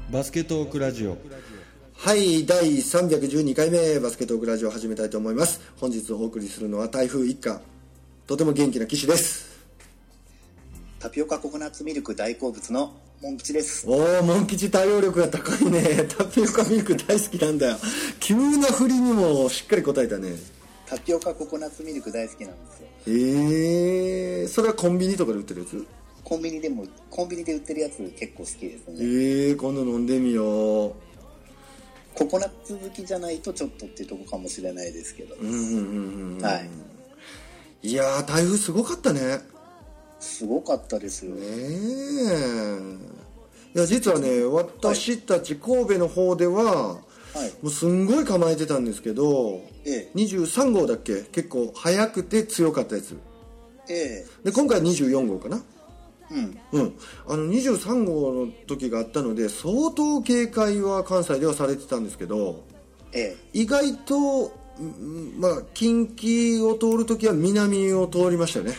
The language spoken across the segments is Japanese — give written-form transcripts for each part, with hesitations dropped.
バスケトークラジオ。 はい、第312回目バスケトークラジオを始めたいと思います。本日お送りするのは台風一過、とても元気な騎士です。 タピオカココナッツミルク大好物のモン吉です。 おー、モン吉対応力が高いね。タピオカミルク大好きなんだよ。急な振りにもしっかり答えたね。 タピオカココナッツミルク大好きなんですよ。 それはコンビニとかで売ってるやつ？ コンビニで売ってるやつ結構好きですね。 今度飲んでみよう。 ココナッツ好きじゃないとちょっとっていうとこかもしれないですけど。はい。 いやー、台風すごかったね。 すごかったですよ。 いや、実はね、私たち神戸の方では、もうすんごい構えてたんですけど、23号だっけ、結構早くて強かったやつ。で、今回は24号かな。23号の時があったので相当警戒は関西ではされてたんですけど、意外と、近畿を通る時は南を通りましたよね。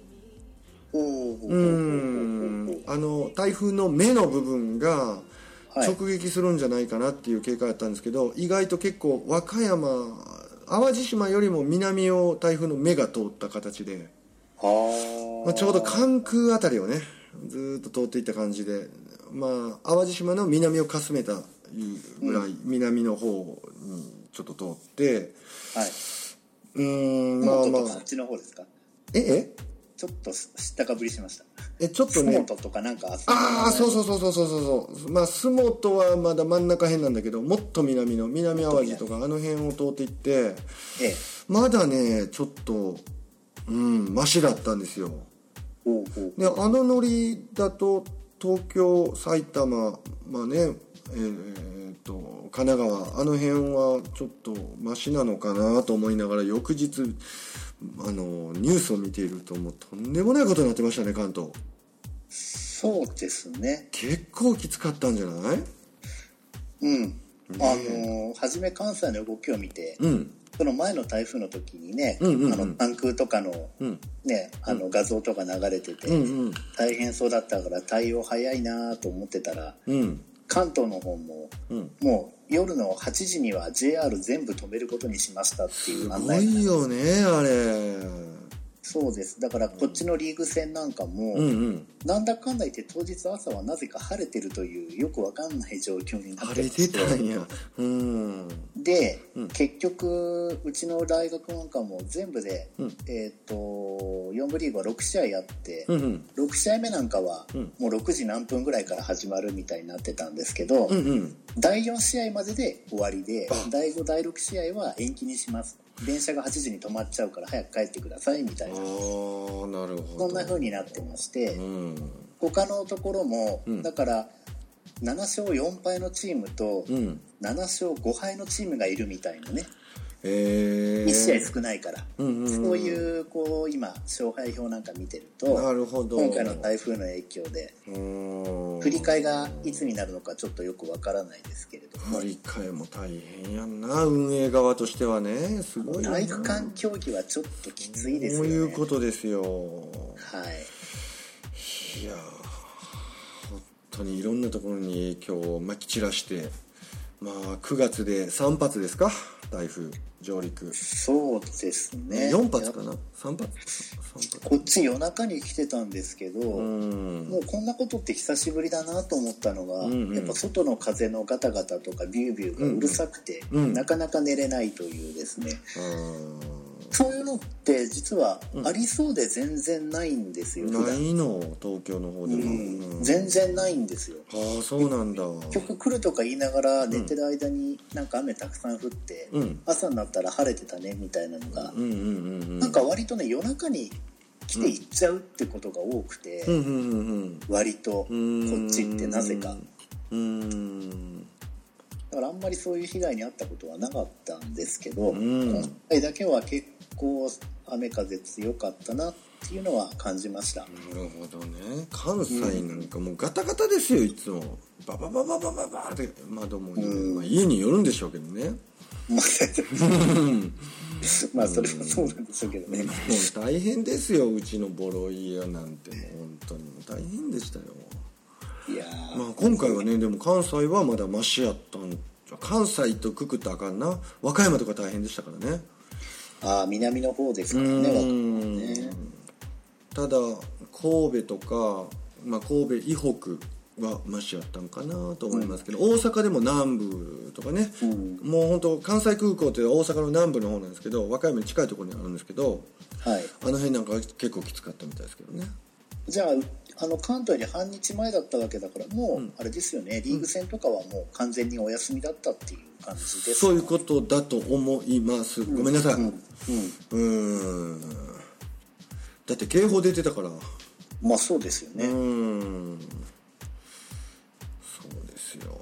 台風の目の部分が直撃するんじゃないかなっていう警戒だったんですけど、意外と結構和歌山淡路島よりも南を台風の目が通った形で、ちょうど関空あたりをねずっと通っていった感じで、淡路島の南をかすめたぐらい、南の方にちょっと通って、 ちょっとあっちの方ですか？ちょっと知ったかぶりしました。 ちょっとね、 洲本とかなんかそう洲本はまだ真ん中辺なんだけど、もっと南の南淡路とかあの辺を通っていって、まだねちょっとマシだったんですよ。で、あのノリだと東京、埼玉、神奈川、あの辺はちょっとマシなのかなと思いながら、翌日ニュースを見ているともうとんでもないことになってましたね、関東。 そうですね。 結構きつかったんじゃない？ 初め関西の動きを見て、その前の台風の時にね、関空とかの、画像とか流れてて、大変そうだったから対応早いなと思ってたら、関東の方も、もう夜の8時には JR 全部止めることにしましたっていう案内。 すごいよね、あれ。 そうです。だからこっちのリーグ戦なんかも、なんだかんだ言って当日朝はなぜか晴れてるというよくわかんない状況になってまして、 晴れてたんや。 で、結局うちの大学なんかも全部で、4部リーグは6試合あって、6試合目なんかはもう6時何分ぐらいから始まるみたいになってたんですけど、第4試合までで終わりで、第5第6試合は延期にします。電車が8時に止まっちゃうから早く帰ってくださいみたいな、 なるほど、 そんな風になってまして、他のところも、だから7勝4敗のチームと、7勝5敗のチームがいるみたいなね、1試合少ないから、そういう今勝敗表なんか見てると、 なるほど、 今回の台風の影響で振り替えがいつになるのかちょっとよくわからないですけれども、 振り替えも大変やんな、運営側としてはね。すごいな。 体育館競技はちょっときついですよね。 そういうことですよ。いや本当にいろんなところに影響をまき散らして、9月で3発ですか、台風上陸。 そうですね。 4発かな、3発。 こっち夜中に来てたんですけど、もうこんなことって久しぶりだなと思ったのが、やっぱ外の風のガタガタとかビュービューがうるさくて、なかなか寝れないというですね、そういうのって実はありそうで全然ないんですよ。 ないの？東京の方でも、 全然ないんですよ。 そうなんだ。 結局来るとか言いながら寝てる間になんか雨たくさん降って、朝になったら晴れてたねみたいなのが、なんか割とね夜中に来て行っちゃうってことが多くて、割とこっちってなぜか。だからあんまりそういう被害に遭ったことはなかったんですけど、今回だけは結構雨風強かったなっていうのは感じました。なるほどね。関西なんかもうガタガタですよ、いつもバババババババって窓も、家によるんでしょうけどね。 それはそうなんでしょうけどね。もう大変ですよ、うちのボロ家なんて。もう本当に大変でしたよ。 いやまあ、今回はねでも関西はまだマシやったん。関西とくくったらあかんな。和歌山とか大変でしたからね。 南の方ですからね。 ただ神戸とか、まあ、神戸以北はマシやったんかなと思いますけど、大阪でも南部とかね、もう本当関西空港って大阪の南部の方なんですけど、和歌山に近いところにあるんですけど、 はい、 あの辺なんか結構きつかったみたいですけどね。 じゃあ関東に半日前だったわけだからもうあれですよね、リーグ戦とかはもう完全にお休みだったっていう感じですか。 そういうことだと思います。ごめんなさい。だって警報出てたから。 まあそうですよね。 そうですよ。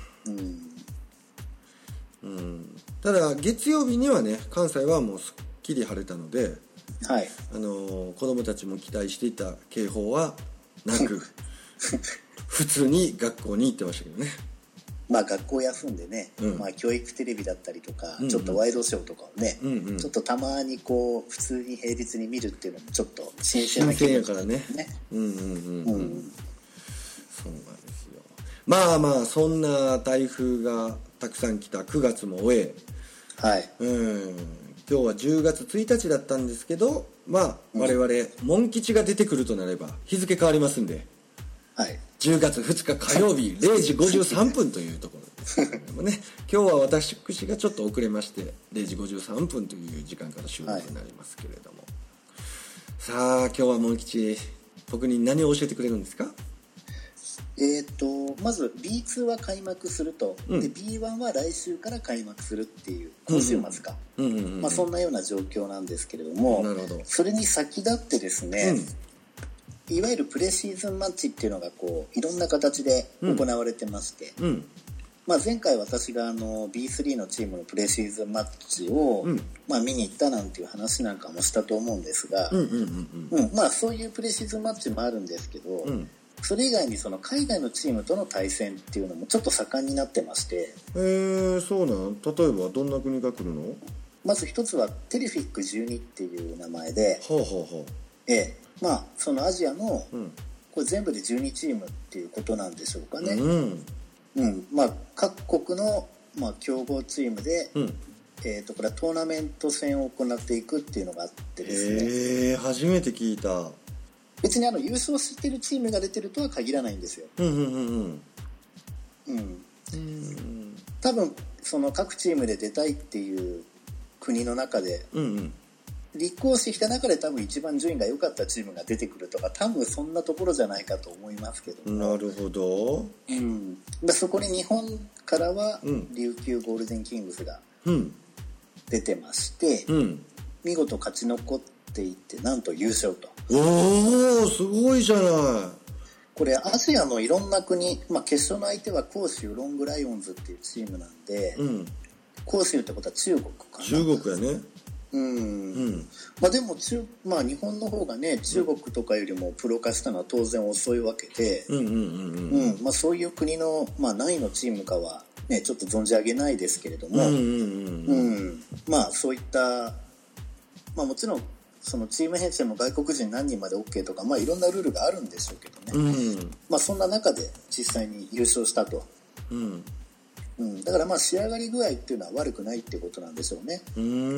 ただ月曜日にはね関西はもうすっきり晴れたので、 はい、 子供たちも期待していた警報はなく普通に学校に行ってましたけどね。 まあ学校休んでね、まあ、教育テレビだったりとか、ちょっとワイドショーとかをね、ちょっとたまにこう普通に平日に見るっていうのもちょっと新鮮な気やからね。そうなんですよ。まあまあそんな台風がたくさん来た9月も終え、 はい、 今日は10月1日だったんですけど、まあ我々モン吉が出てくるとなれば日付変わりますんで、 はい、 10月2日火曜日0時53分というところですけどもね、今日は私がちょっと遅れまして0時53分という時間から収録になりますけれども、さあ今日はモン吉僕に何を教えてくれるんですか？ まず B2 は開幕すると、で B1 は来週から開幕するっていう今週末か、まあ、そんなような状況なんですけれども、 なるほど。 それに先立ってですね、いわゆるプレシーズンマッチっていうのがこういろんな形で行われてまして、まあ、前回私がB3 のチームのプレシーズンマッチを、まあ、見に行ったなんていう話なんかもしたと思うんですが、まあそういうプレシーズンマッチもあるんですけど、それ以外にその海外のチームとの対戦っていうのもちょっと盛んになってまして。 そうなん。例えばどんな国が来るの？ まず一つはテレフィック12っていう名前で、まあそのアジアの、これ全部で12チームっていうことなんでしょうかね。まあ各国の、まあ、強豪チームで、これはトーナメント戦を行っていくっていうのがあってですね。 初めて聞いた。 別に優勝してるチームが出てるとは限らないんですよ。多分その各チームで出たいっていう国の中で、立候補してきた中で多分一番順位が良かったチームが出てくるとか、多分そんなところじゃないかと思いますけど。 なるほど。 そこに日本からは琉球ゴールデンキングスが出てまして、見事勝ち残っていってなんと優勝と。 おお、すごいじゃない。 これアジアのいろんな国、まあ、決勝の相手は広州ロングライオンズっていうチームなんで、広州ってことは中国かな。 中国やね。 まあ、でもまあ、日本の方がね中国とかよりもプロ化したのは当然遅いわけで、まあ、そういう国の、まあ、何位のチームかは、ね、ちょっと存じ上げないですけれども、まあそういった、まあ、もちろんそのチーム編成も外国人何人まで OK とか、まあ、いろんなルールがあるんでしょうけどね、まあ、そんな中で実際に優勝したと。だからまあ仕上がり具合っていうのは悪くないっていうことなんでしょうね。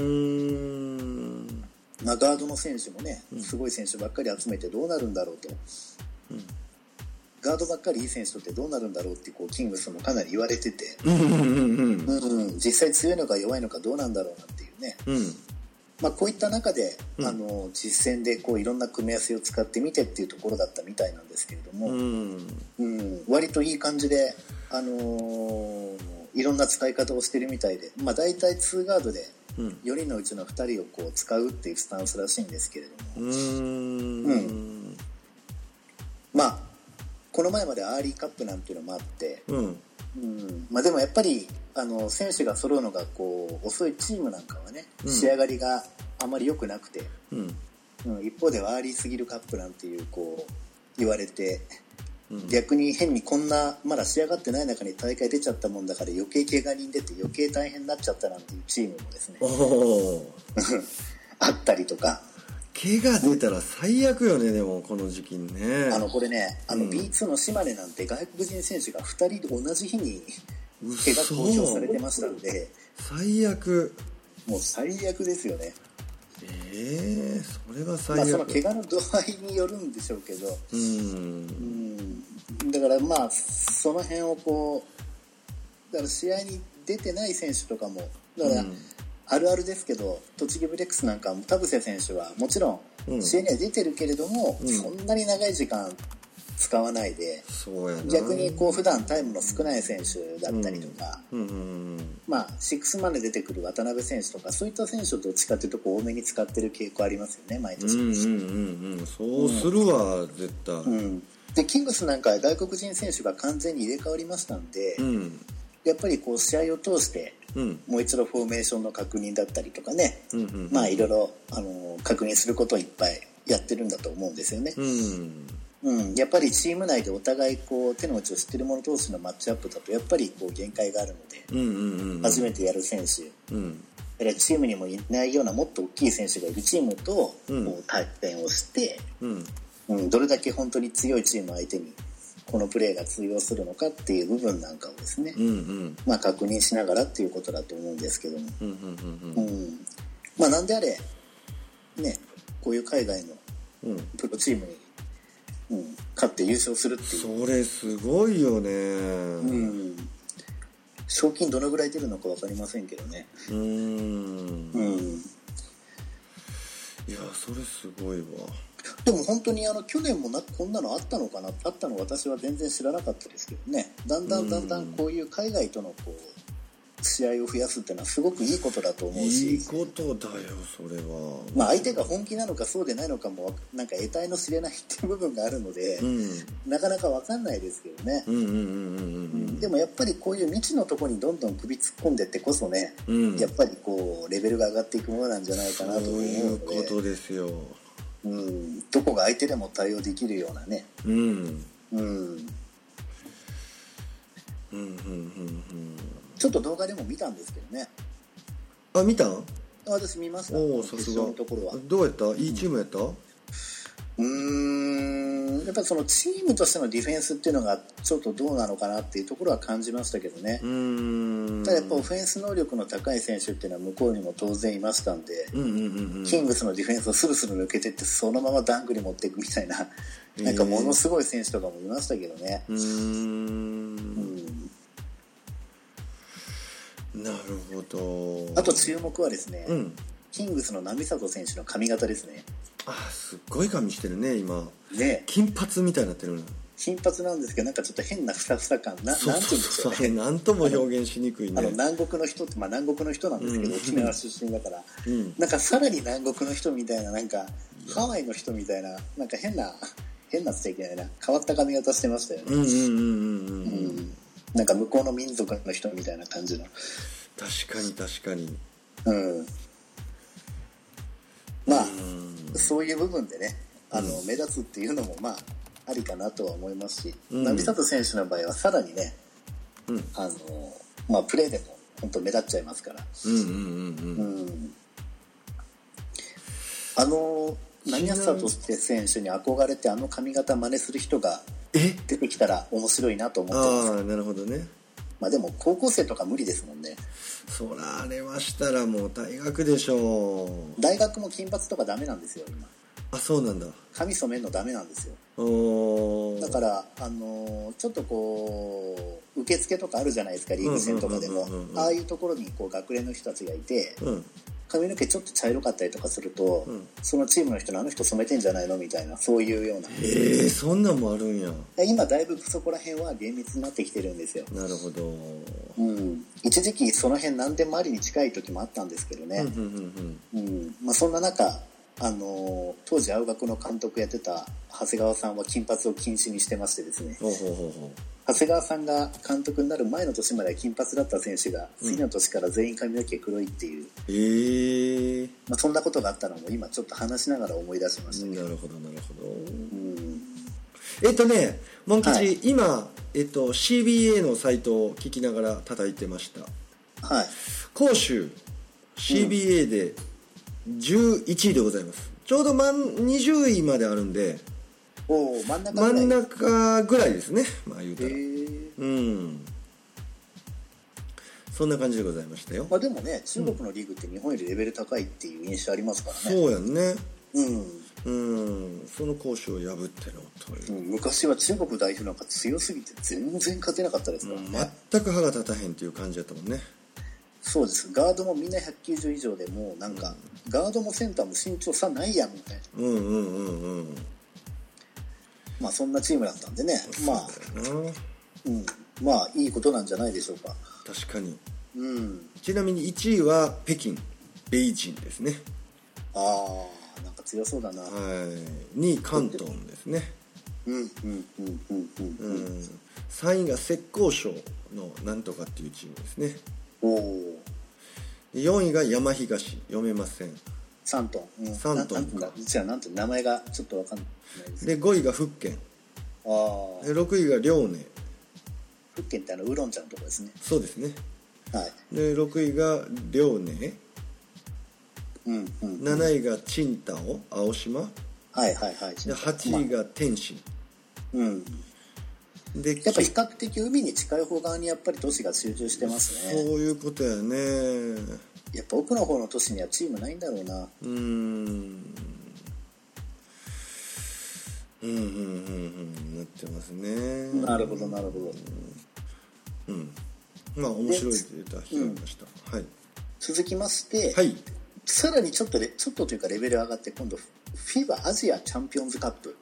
まあ、ガードの選手もねすごい選手ばっかり集めてどうなるんだろうと、ガードばっかりいい選手とってどうなるんだろうってこうキングスもかなり言われてて、実際強いのか弱いのかどうなんだろうなっていうね、まあ、こういった中で、実戦でこういろんな組み合わせを使ってみてっていうところだったみたいなんですけれども、割といい感じで、いろんな使い方をしてるみたいで、まあ、大体2ガードで4人のうちの2人をこう使うっていうスタンスらしいんですけれども、まあこの前までアーリーカップなんていうのもあって、まあ、でもやっぱり選手が揃うのがこう遅いチームなんかはね、仕上がりがあまり良くなくて、一方ではアーリーすぎるカップなんていうこう言われて、逆に変にこんなまだ仕上がってない中に大会出ちゃったもんだから余計怪我人出て余計大変になっちゃったなんていうチームもですねあったりとか、 怪我出たら最悪よね。でもこの時期にね、 これね、B2 の島根なんて外国人選手が2人同じ日に怪我公表されてましたんで、 最悪、 もう最悪ですよね。 それは最悪。 その怪我の度合いによるんでしょうけど、だからその辺をだから試合に出てない選手とかも、だから、あるあるですけど、栃木ブレックスなんかも田臥選手はもちろん試合には出てるけれども、そんなに長い時間使わないで、逆に普段タイムの少ない選手だったりとか、シックスマンで出てくる渡辺選手とか、そういった選手をどっちかというと多めに使ってる傾向ありますよね、毎年。 そうするわ、絶対。 でキングスなんかは外国人選手が完全に入れ替わりましたんで、やっぱり試合を通してもう一度フォーメーションの確認だったりとかね、いろいろ確認することをいっぱいやってるんだと思うんですよね。やっぱりチーム内でお互い手の内を知ってる者同士のマッチアップだとやっぱり限界があるので、初めてやる選手、チームにもいないようなもっと大きい選手がいるチームと対戦をして、どれだけ本当に強いチーム相手にこのプレーが通用するのかっていう部分なんかをですね、確認しながらっていうことだと思うんですけども、なんであれね、こういう海外のプロチームに勝って優勝するっていう、 それすごいよね。 賞金どのぐらい出るのか分かりませんけどね。 いや、それすごいわ。 でも本当に去年もこんなのあったのかな、あったの私は全然知らなかったですけどね。だんだんこういう海外との試合を増やすっていうのはすごくいいことだと思うし、 いいことだよそれは。 相手が本気なのかそうでないのかもなんか得体の知れないっていう部分があるので、なかなか分かんないですけどね。でもやっぱりこういう未知のところにどんどん首突っ込んでってこそね、やっぱりレベルが上がっていくものなんじゃないかなと思うので。 そういうことですよ。 どこが相手でも対応できるようなね。ちょっと動画でも見たんですけどね。 あ、見たん？ 私見ました。 さすが。 のところはどうやった？いいチームやった？ やっぱりそのチームとしてのディフェンスっていうのがちょっとどうなのかなっていうところは感じましたけどね。ただやっぱオフェンス能力の高い選手っていうのは向こうにも当然いましたんで、キングスのディフェンスをスルスル抜けてってそのままダンクに持っていくみたいな、なんかものすごい選手とかもいましたけどね。 なるほど。 あと注目はですね、キングスの並里選手の髪型ですね。 すっごい髪してるね今ね。 金髪みたいになってる。 金髪なんですけど、なんかちょっと変なふさふさ感、なんて言うんでしょうね。 なんとも表現しにくいね。 南国の人って、南国の人なんですけど、沖縄出身だから、なんかさらに南国の人みたいな、なんかハワイの人みたいな、なんか変な素敵な変わった髪型してましたよね。なんか向こうの民族の人みたいな感じの。 確かに。 そういう部分でね、目立つっていうのもありかなとは思いますし、並里選手の場合はさらにね、プレーでも本当目立っちゃいますから。並里選手に憧れて髪型真似する人が出てきたら面白いなと思ってます。 なるほどね。 でも高校生とか無理ですもんね。 そらあれはしたらもう大学でしょう。大学も金髪とかダメなんですよ今。 そうなんだ。 髪染めるのダメなんですよ。だからちょっと受付とかあるじゃないですか、リーグ戦とかでも。ああいうところに学連の人たちがいて、髪の毛ちょっと茶色かったりとかすると、そのチームの人のあの人染めてんじゃないのみたいな、そういうような。 そんなんもあるんや。 今だいぶそこら辺は厳密になってきてるんですよ。 なるほど。 一時期その辺何でもありに近い時もあったんですけどね。そんな中当時青学の監督やってた長谷川さんは金髪を禁止にしてましてですね、長谷川さんが監督になる前の年までは金髪だった選手が次の年から全員髪の毛黒いっていう、そんなことがあったのも今ちょっと話しながら思い出しましたけど。 なるほど。モン吉、今、CBA のサイトを聞きながら叩いてました。甲州 CBA で11位でございます。 ちょうど20位まであるんで、 真ん中ぐらいですね、まあ言うたら。そんな感じでございましたよ。 でもね、中国のリーグって日本よりレベル高いっていう印象ありますからね。 そうやんね。その講師を破ってのという、 昔は中国代表なんか強すぎて全然勝てなかったですからね。 全く歯が立たへんっていう感じだったもんね。 そうです。ガードもみんな190以上で、もうなんか、ガードもセンターも身長差ないやんみたいな。まあそんなチームだったんでね、まあいいことなんじゃないでしょうか。 確かに。ちなみに1位は北京、北京ですね。 なんか強そうだな。 はい。2位関東ですね。3位が浙江省のなんとかっていうチームですね。4位が山東、読めません。 山東か。実はなんて名前がちょっとわかんないです。 で5位が福建。で6位が遼寧。 福建ってウーロン茶のとこですね。 そうですね。 はい。 で6位が遼寧。7位が青島、青島。で8位が天津。でやっぱ比較的海に近い方側にやっぱり都市が集中してますね。 そういうことやね。 やっぱ奥の方の都市にはチームないんだろうな。なってますね。 なるほど。 まあ面白いデータ拾いました。 続きまして、さらにちょっとというかレベル上がって、今度FIBA アジアチャンピオンズカップ。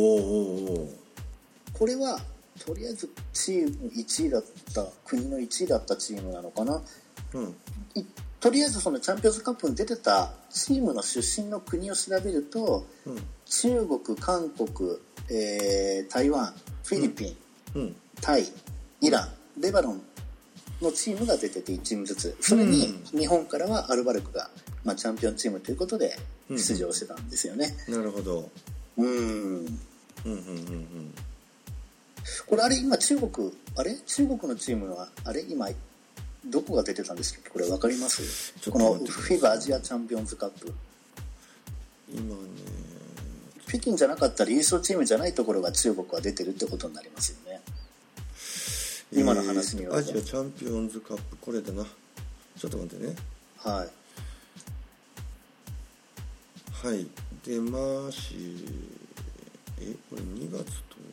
これはとりあえずチーム1位だった国の1位だったチームなのかな。とりあえずそのチャンピオンズカップに出てたチームの出身の国を調べると、中国、韓国、台湾、フィリピン、タイ、イラン、レバノンのチームが出てて1チームずつ、それに日本からはアルバルクが、チャンピオンチームということで出場してたんですよね。 なるほど。 これ今中国のチームは今どこが出てたんですか？これ分かります？この FIBA アジアチャンピオンズカップ。 今ね、 北京じゃなかったら優勝チームじゃないところが中国は出てるってことになりますよね。今の話によると。 アジアチャンピオンズカップ、これだな。ちょっと待ってね。出まし、これ2月10日。いや違う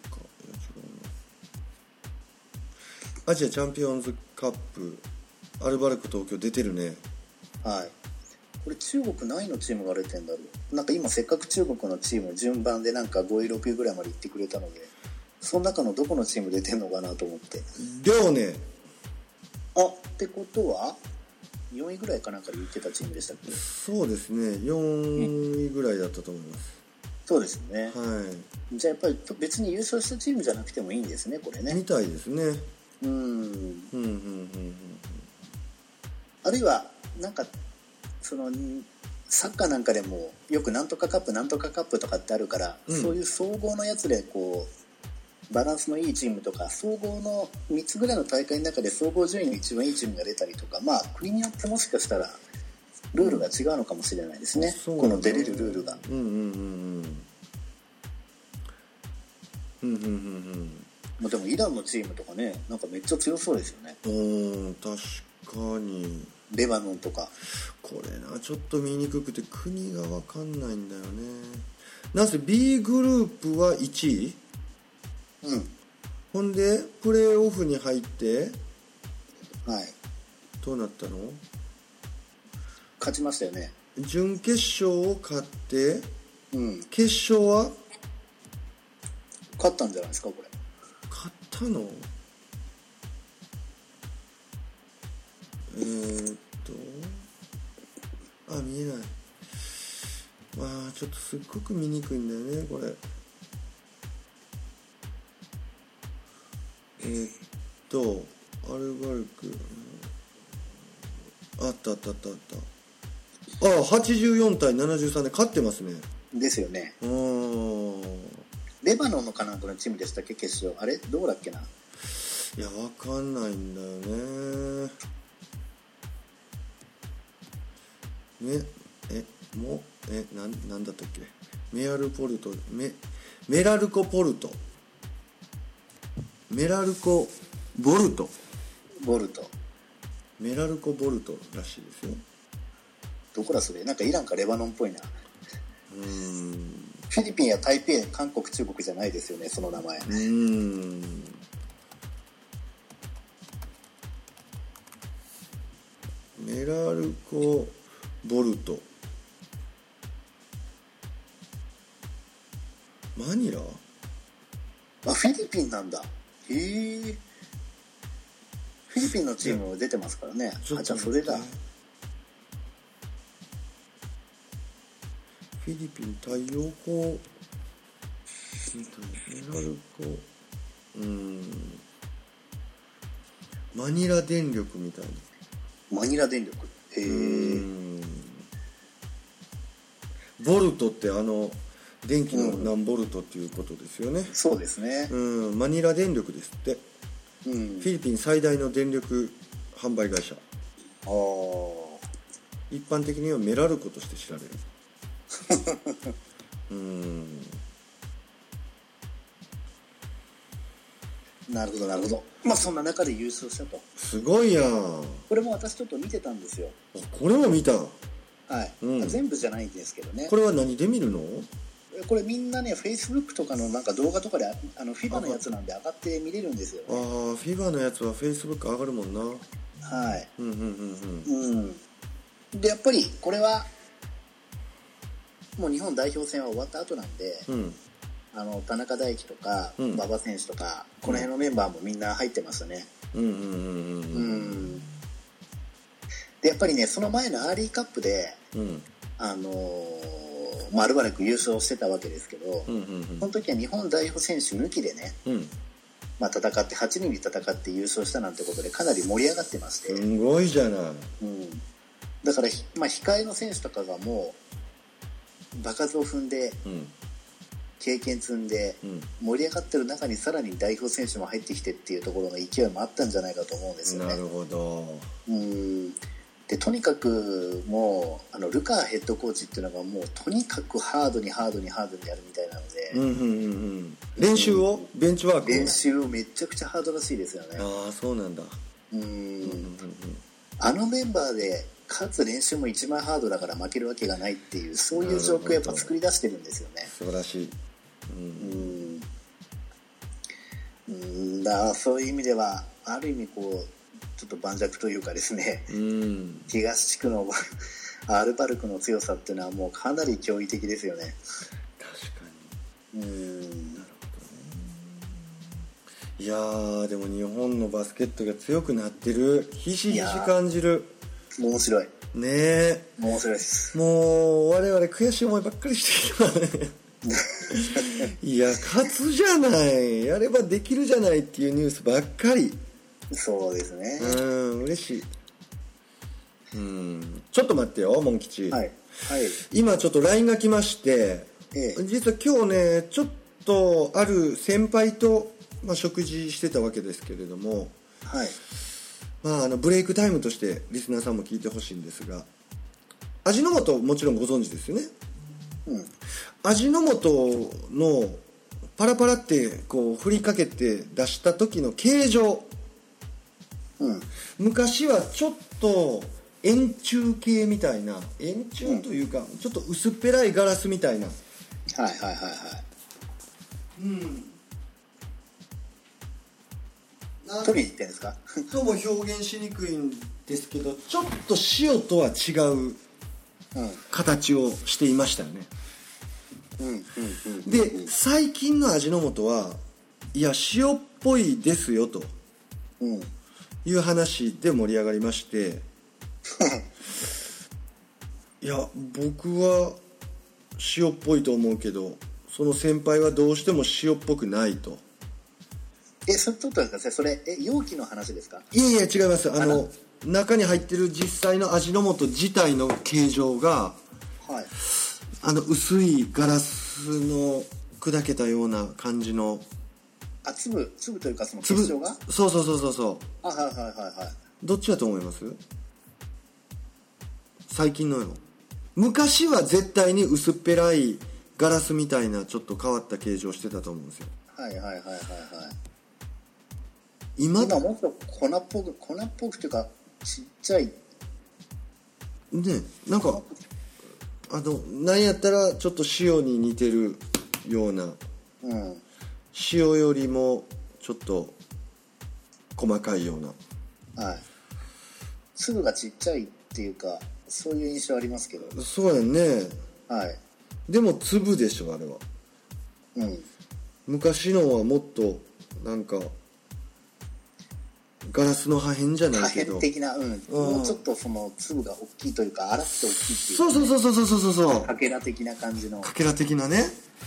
な。アジアチャンピオンズカップ、アルバルク東京出てるね。 これ中国何位のチームが出てんだろう。なんか今せっかく中国のチーム順番でなんか5位6位ぐらいまで行ってくれたので、その中のどこのチーム出てんのかなと思って。 遼寧。 ってことは4位ぐらいかなんかで言ってたチームでしたっけ？ そうですね、4位ぐらいだったと思います。 そうですね。じゃあやっぱり別に優勝したチームじゃなくてもいいんですね、これね。 みたいですね。 あるいはなんかそのサッカーなんかでもよくなんとかカップなんとかカップとかってあるから、そういう総合のやつでこうバランスのいいチームとか、総合の3つぐらいの大会の中で総合順位の一番いいチームが出たりとか、国によってもしかしたらルールが違うのかもしれないですね。この出れるルールが。でもイランのチームとかね、なんかめっちゃ強そうですよね。 確かに。 レバノンとか。 これな、ちょっと見にくくて国が分かんないんだよね。なぜ B グループは1位？ほんでプレーオフに入ってどうなったの？ 勝ちましたよね。 準決勝を勝って、決勝は勝ったんじゃないですか、これ。 勝ったの？見えない。ちょっとすっごく見にくいんだよね、これ。アルバルク、あった。84対73で勝ってますね。 ですよね。レバノンのかなんかのチームでしたっけ、決勝。あれどうだっけな。 いや、わかんないんだよね。 なんだったっけ、メラルコポルトメラルコボルトメラルコボルトらしいですよ。 どこだそれ、なんかイランかレバノンっぽいな。フィリピンや台北、韓国、中国じゃないですよね、その名前。 メラルコボルトマニラ、 フィリピンなんだ。へえ。フィリピンのチーム出てますからね。じゃあそれだ。 フィリピン太陽光メラルコマニラ電力みたいな。 マニラ電力。へえ。 ボルトって電気の何ボルトっていうことですよね。 そうですね。 マニラ電力ですって。フィリピン最大の電力販売会社。一般的にはメラルコとして知られる。 なるほどなるほど。まあそんな中で優勝したと。 すごいやん。 これも私ちょっと見てたんですよ。 これも見た。 はい、全部じゃないんですけどね。 これは何で見るの？ これみんなね、Facebook とかのなんか動画とかでFIBA のやつなんで上がって見れるんですよね。 FIBA のやつは Facebook 上がるもんな。 はい。でやっぱりこれはもう日本代表戦は終わった後なんで、田中大輝とか馬場選手とか、この辺のメンバーもみんな入ってましたね。でやっぱりね、その前のアーリーカップで、アルバレク優勝してたわけですけど、その時は日本代表選手抜きでね、戦って8人で戦って優勝したなんてことでかなり盛り上がってまして、 すごいじゃない。 だから控えの選手とかがもう場数を踏んで、経験積んで、盛り上がってる中にさらに代表選手も入ってきてっていうところの勢いもあったんじゃないかと思うんですよね。 なるほど。 でとにかくもうルカーヘッドコーチっていうのがもうとにかくハードにやるみたいなので、 練習をベンチワーク練習をめちゃくちゃハードらしいですよね。 そうなんだ。 あのメンバーでかつ練習も一番ハードだから負けるわけがないっていう、そういう状況をやっぱ作り出してるんですよね。 素晴らしい。 そういう意味ではある意味こうちょっと盤石というかですね、東地区のアルバルクの強さっていうのはもうかなり驚異的ですよね。 確かに。なるほどね。いやーでも日本のバスケットが強くなってる、ひしひし感じる。 面白いねえ、 面白いです。 もう我々悔しい思いばっかりしてきたね。いや勝つじゃない、やればできるじゃないっていうニュースばっかり。 そうですね。 嬉しい。ちょっと待ってよモン吉。今ちょっと LINE が来まして、実は今日ねちょっとある先輩と、食事してたわけですけれども、ブレイクタイムとしてリスナーさんも聞いてほしいんですが、味の素もちろんご存知ですよね。味の素のパラパラってこう振りかけて出した時の形状、昔はちょっと円柱形みたいな、円柱というか、ちょっと薄っぺらいガラスみたいな、 取りに行ってんですかとも表現しにくいんですけど、ちょっと塩とは違う形をしていましたよね。で最近の味の素はいや塩っぽいですよという話で盛り上がりましていや僕は塩っぽいと思うけど、その先輩はどうしても塩っぽくないと。 それちょっとですか、それ容器の話ですか？ いや違います。中に入ってる実際の味の素自体の形状が、薄いガラスの砕けたような感じの粒というかその結晶が、 そうどっちだと思います？最近のよ。 昔は絶対に薄っぺらいガラスみたいなちょっと変わった形状してたと思うんですよ。 はいはいはいはいはい。今もっと粉っぽくというかちっちゃいね、なんかなんやったらちょっと塩に似てるような、うん、塩よりもちょっと細かいような、はい、 粒がちっちゃいっていうかそういう印象ありますけど。 そうやね。はい。でも粒でしょあれは。うん。昔のはもっとなんかガラスの破片じゃないけど破片的な、うん、もうちょっとその粒が大きいというか粗くて大きいっていう、ね、 そうかけら的な感じのかけら的なね。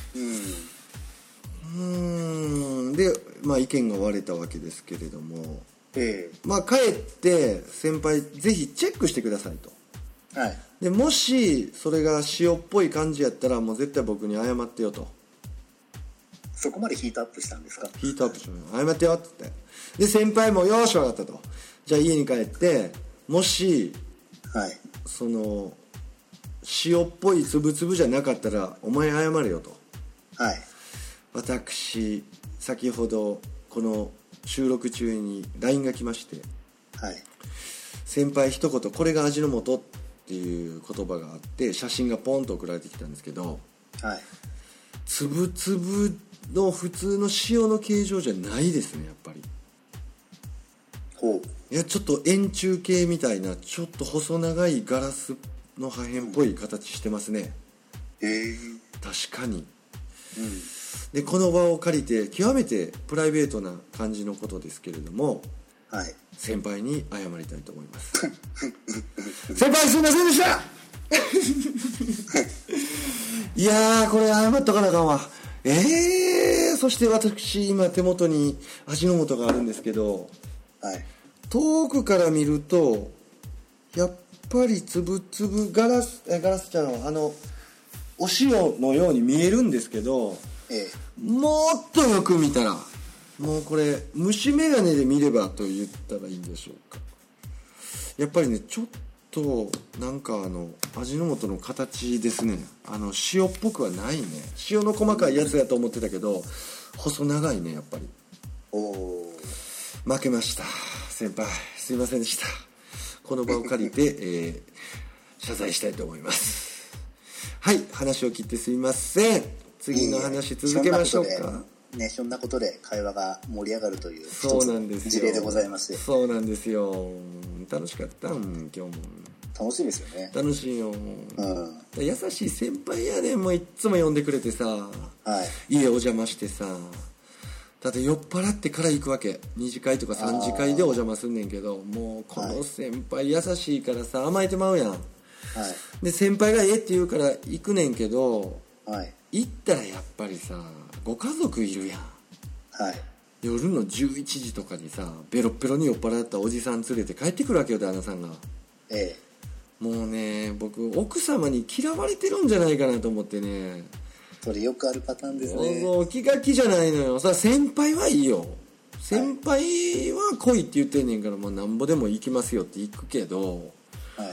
でまあ意見が割れたわけですけれども、まあ帰って先輩ぜひチェックしてくださいと。はい。でもしそれが塩っぽい感じやったらもう絶対僕に謝ってよと。 そこまでヒートアップしたんですか？ ヒートアップしました。謝ってよって言って。で先輩もよーし分かったと。じゃあ家に帰ってもし、はい、その塩っぽいつぶつぶじゃなかったらお前謝れよと。はい。私先ほどこの収録中に LINE が来まして、はい、先輩一言これが味の素っていう言葉があって写真がポンと送られてきたんですけど、はい、つぶつぶの普通の塩の形状じゃないですねやっぱり。ほう。いやちょっと円柱形みたいなちょっと細長いガラスの破片っぽい形してますね。確かに。うん。でこの場を借りて極めてプライベートな感じのことですけれども、はい、先輩に謝りたいと思います先輩すいませんでしたいやーこれ謝っとかなあかんわ。そして私今手元に味の素があるんですけど、はい、遠くから見るとやっぱりつぶつぶガラスちゃんのお塩のように見えるんですけど、もっとよく見たらもうこれ虫眼鏡で見ればと言ったらいいんでしょうか。やっぱりねちょっとなんか味の素の形ですね。塩っぽくはないね。塩の細かいやつやと思ってたけど細長いねやっぱり。負けました先輩すいませんでした。この場を借りて、謝罪したいと思います。はい、話を切ってすいません。次の話続けましょうか。 ね、そんなことで会話が盛り上がるというそうなんですよ事例でございまして。 そうなんですよ。楽しかった今日も。 楽しいですよね。 楽しいよ、優しい先輩やねん。もういっつも呼んでくれてさ、はい、家お邪魔してさ、だって酔っ払ってから行くわけ。2次会とか3次会でお邪魔すんねんけど、もうこの先輩優しいからさ甘えてまうやん、はい、で先輩がええって言うから行くねんけど、はい、行ったらやっぱりさご家族いるやん、はい、夜の11時とかにさベロッベロに酔っ払ったおじさん連れて帰ってくるわけよ旦那さんが。もうね僕奥様に嫌われてるんじゃないかなと思ってね。 それよくあるパターンですね。 そう気が気じゃないのよ。さ先輩はいいよ。先輩は来いって言ってんねんから、もうなんぼでも行きますよって行くけど、はい、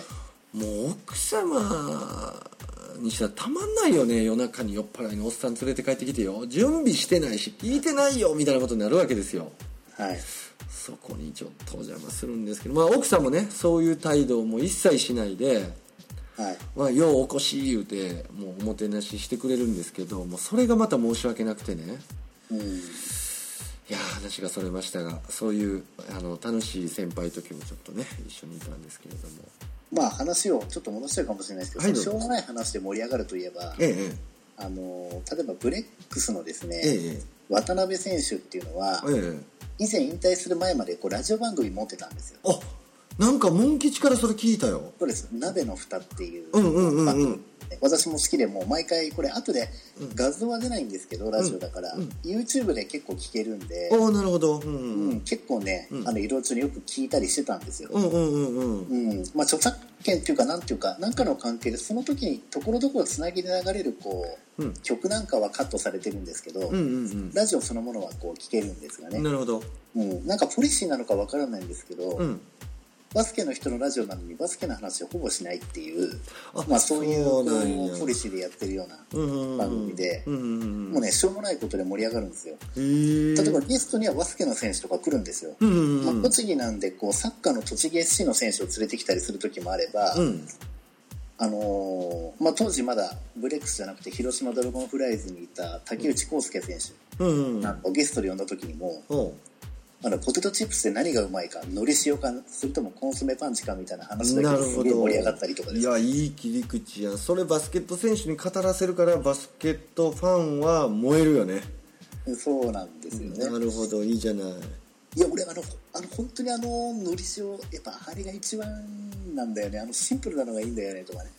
もう奥様にしたらたまんないよね。夜中に酔っ払いのおっさん連れて帰ってきてよ、準備してないし聞いてないよみたいなことになるわけですよ。はい。そこにちょっとお邪魔するんですけど、まあ奥さんもねそういう態度をもう一切しないで、はい、まあ、ようお越し言うてもうおもてなししてくれるんですけど、もうそれがまた申し訳なくてね、いや話がそれましたが、そういう楽しい先輩と今日ちょっとね一緒にいたんですけれども、 まあ話をちょっと戻してるかもしれないですけど、はい、しょうもない話で盛り上がるといえば、例えばブレックスのですね、渡辺選手っていうのは、以前引退する前までラジオ番組持ってたんですよ。 あ、なんかモン吉からそれ聞いたよ。 そうです。鍋の蓋っていう私も好きで、もう毎回これ後で画像は出ないんですけど、ラジオだから、YouTube で結構聞けるんで、 なるほど、 結構ね、移動中によく聞いたりしてたんですよ。まあ著作権っていうかなんていうか、なんかの関係でその時にところどころつなぎで流れる曲なんかはカットされてるんですけど、ラジオそのものは聞けるんですがね。 なるほど。 なんかポリシーなのかわからないんですけど、 バスケの人のラジオなのにバスケの話をほぼしないっていう、まあ、そういうポリシーでやってるような番組で、もうねしょうもないことで盛り上がるんですよ。例えばゲストにはバスケの選手とか来るんですよ。まあ、栃木なんでこうサッカーの栃木 SC の選手を連れてきたりする時もあれば、まあ、当時まだブレックスじゃなくて広島ドラゴンフライズにいた竹内康介選手なんかをゲストで呼んだ時にも、ポテトチップスで何がうまいか、のり塩かそれともコンソメパンチかみたいな話だけですげえ盛り上がったりとかです。 いや、いい切り口や。それバスケット選手に語らせるからバスケットファンは燃えるよね。 そうなんですよね。 なるほど、いいじゃない。 いや俺本当にのり塩やっぱあれが一番なんだよね。シンプルなのがいいんだよねとかね。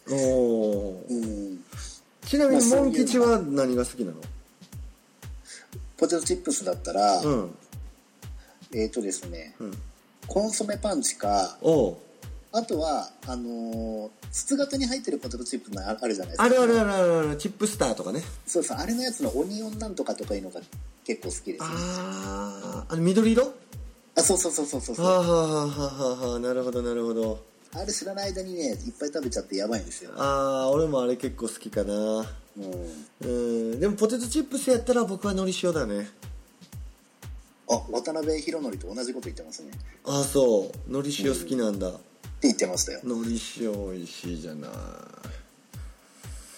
ちなみにモン吉は何が好きなの？ ポテトチップスだったら、ですね、コンソメパンチか、あとは筒型に入ってるポテトチップのあるじゃないですか。 あるチップスターとかね。 そうそう、あれのやつのオニオンなんとかとかいうのが結構好きですね。 緑色？ そうなるほどなるほど。 あれ知らない間にねいっぱい食べちゃってやばいんですよ。 俺もあれ結構好きかな。でもポテトチップスやったら僕はのり塩だね。 渡辺裕則と同じこと言ってますね。 そうのり塩好きなんだ、って言ってましたよ。 のり塩美味しいじゃない。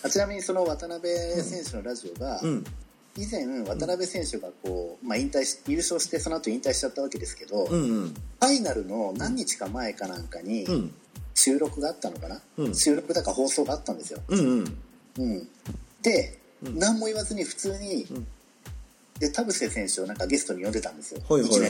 ちなみにその渡辺選手のラジオが、以前渡辺選手がこう、優勝してその後引退しちゃったわけですけど、ファイナルの何日か前かなんかに収録があったのかな、収録だか放送があったんですよ。で、何も言わずに普通に、で田臥選手をなんかゲストに呼んでたんですよ。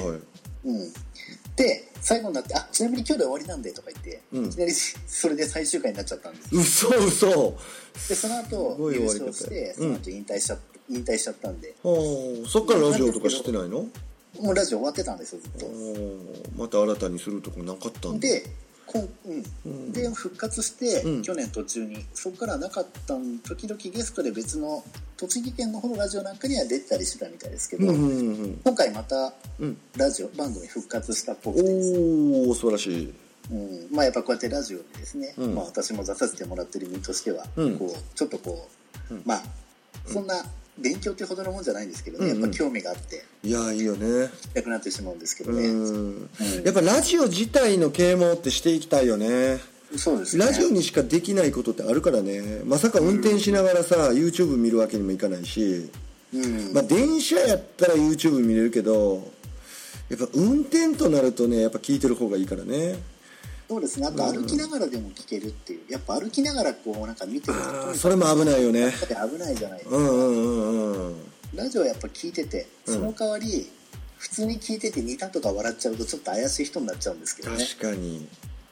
で最後になってちなみに今日で終わりなんでとか言って、いきなりそれで最終回になっちゃったんですよ。 嘘でその後優勝してその後引退しちゃったんで、 そっからラジオとかしてないの？ もうラジオ終わってたんですよずっと。 また新たにするとこなかったんでで復活して、去年途中にそこからなかった時々ゲストで別の栃木県の方のラジオなんかには出てたりしてたみたいですけど、今回またラジオ番組復活したっぽくてですね。 素晴らしい。 やっぱこうやってラジオでですね、私も出させてもらってる身としては、ちょっとそんな勉強ってほどのもんじゃないんですけどね、やっぱ興味があっていいよねなくなってしまうんですけどね。 やっぱラジオ自体の啓蒙ってしていきたいよね。 そうですね。 ラジオにしかできないことってあるからね。まさか運転しながらさ、YouTube 見るわけにもいかないし、電車やったら YouTube 見れるけど、やっぱ運転となるとね、やっぱ聞いてる方がいいからね。 そうですね。あと歩きながらでも聞けるっていう、やっぱ歩きながらこうなんか見てるとそれも危ないよね。 危ないじゃないですか。ラジオやっぱ聞いてて、その代わり普通に聞いてて似たとか笑っちゃうとちょっと怪しい人になっちゃうんですけどね。 確かに。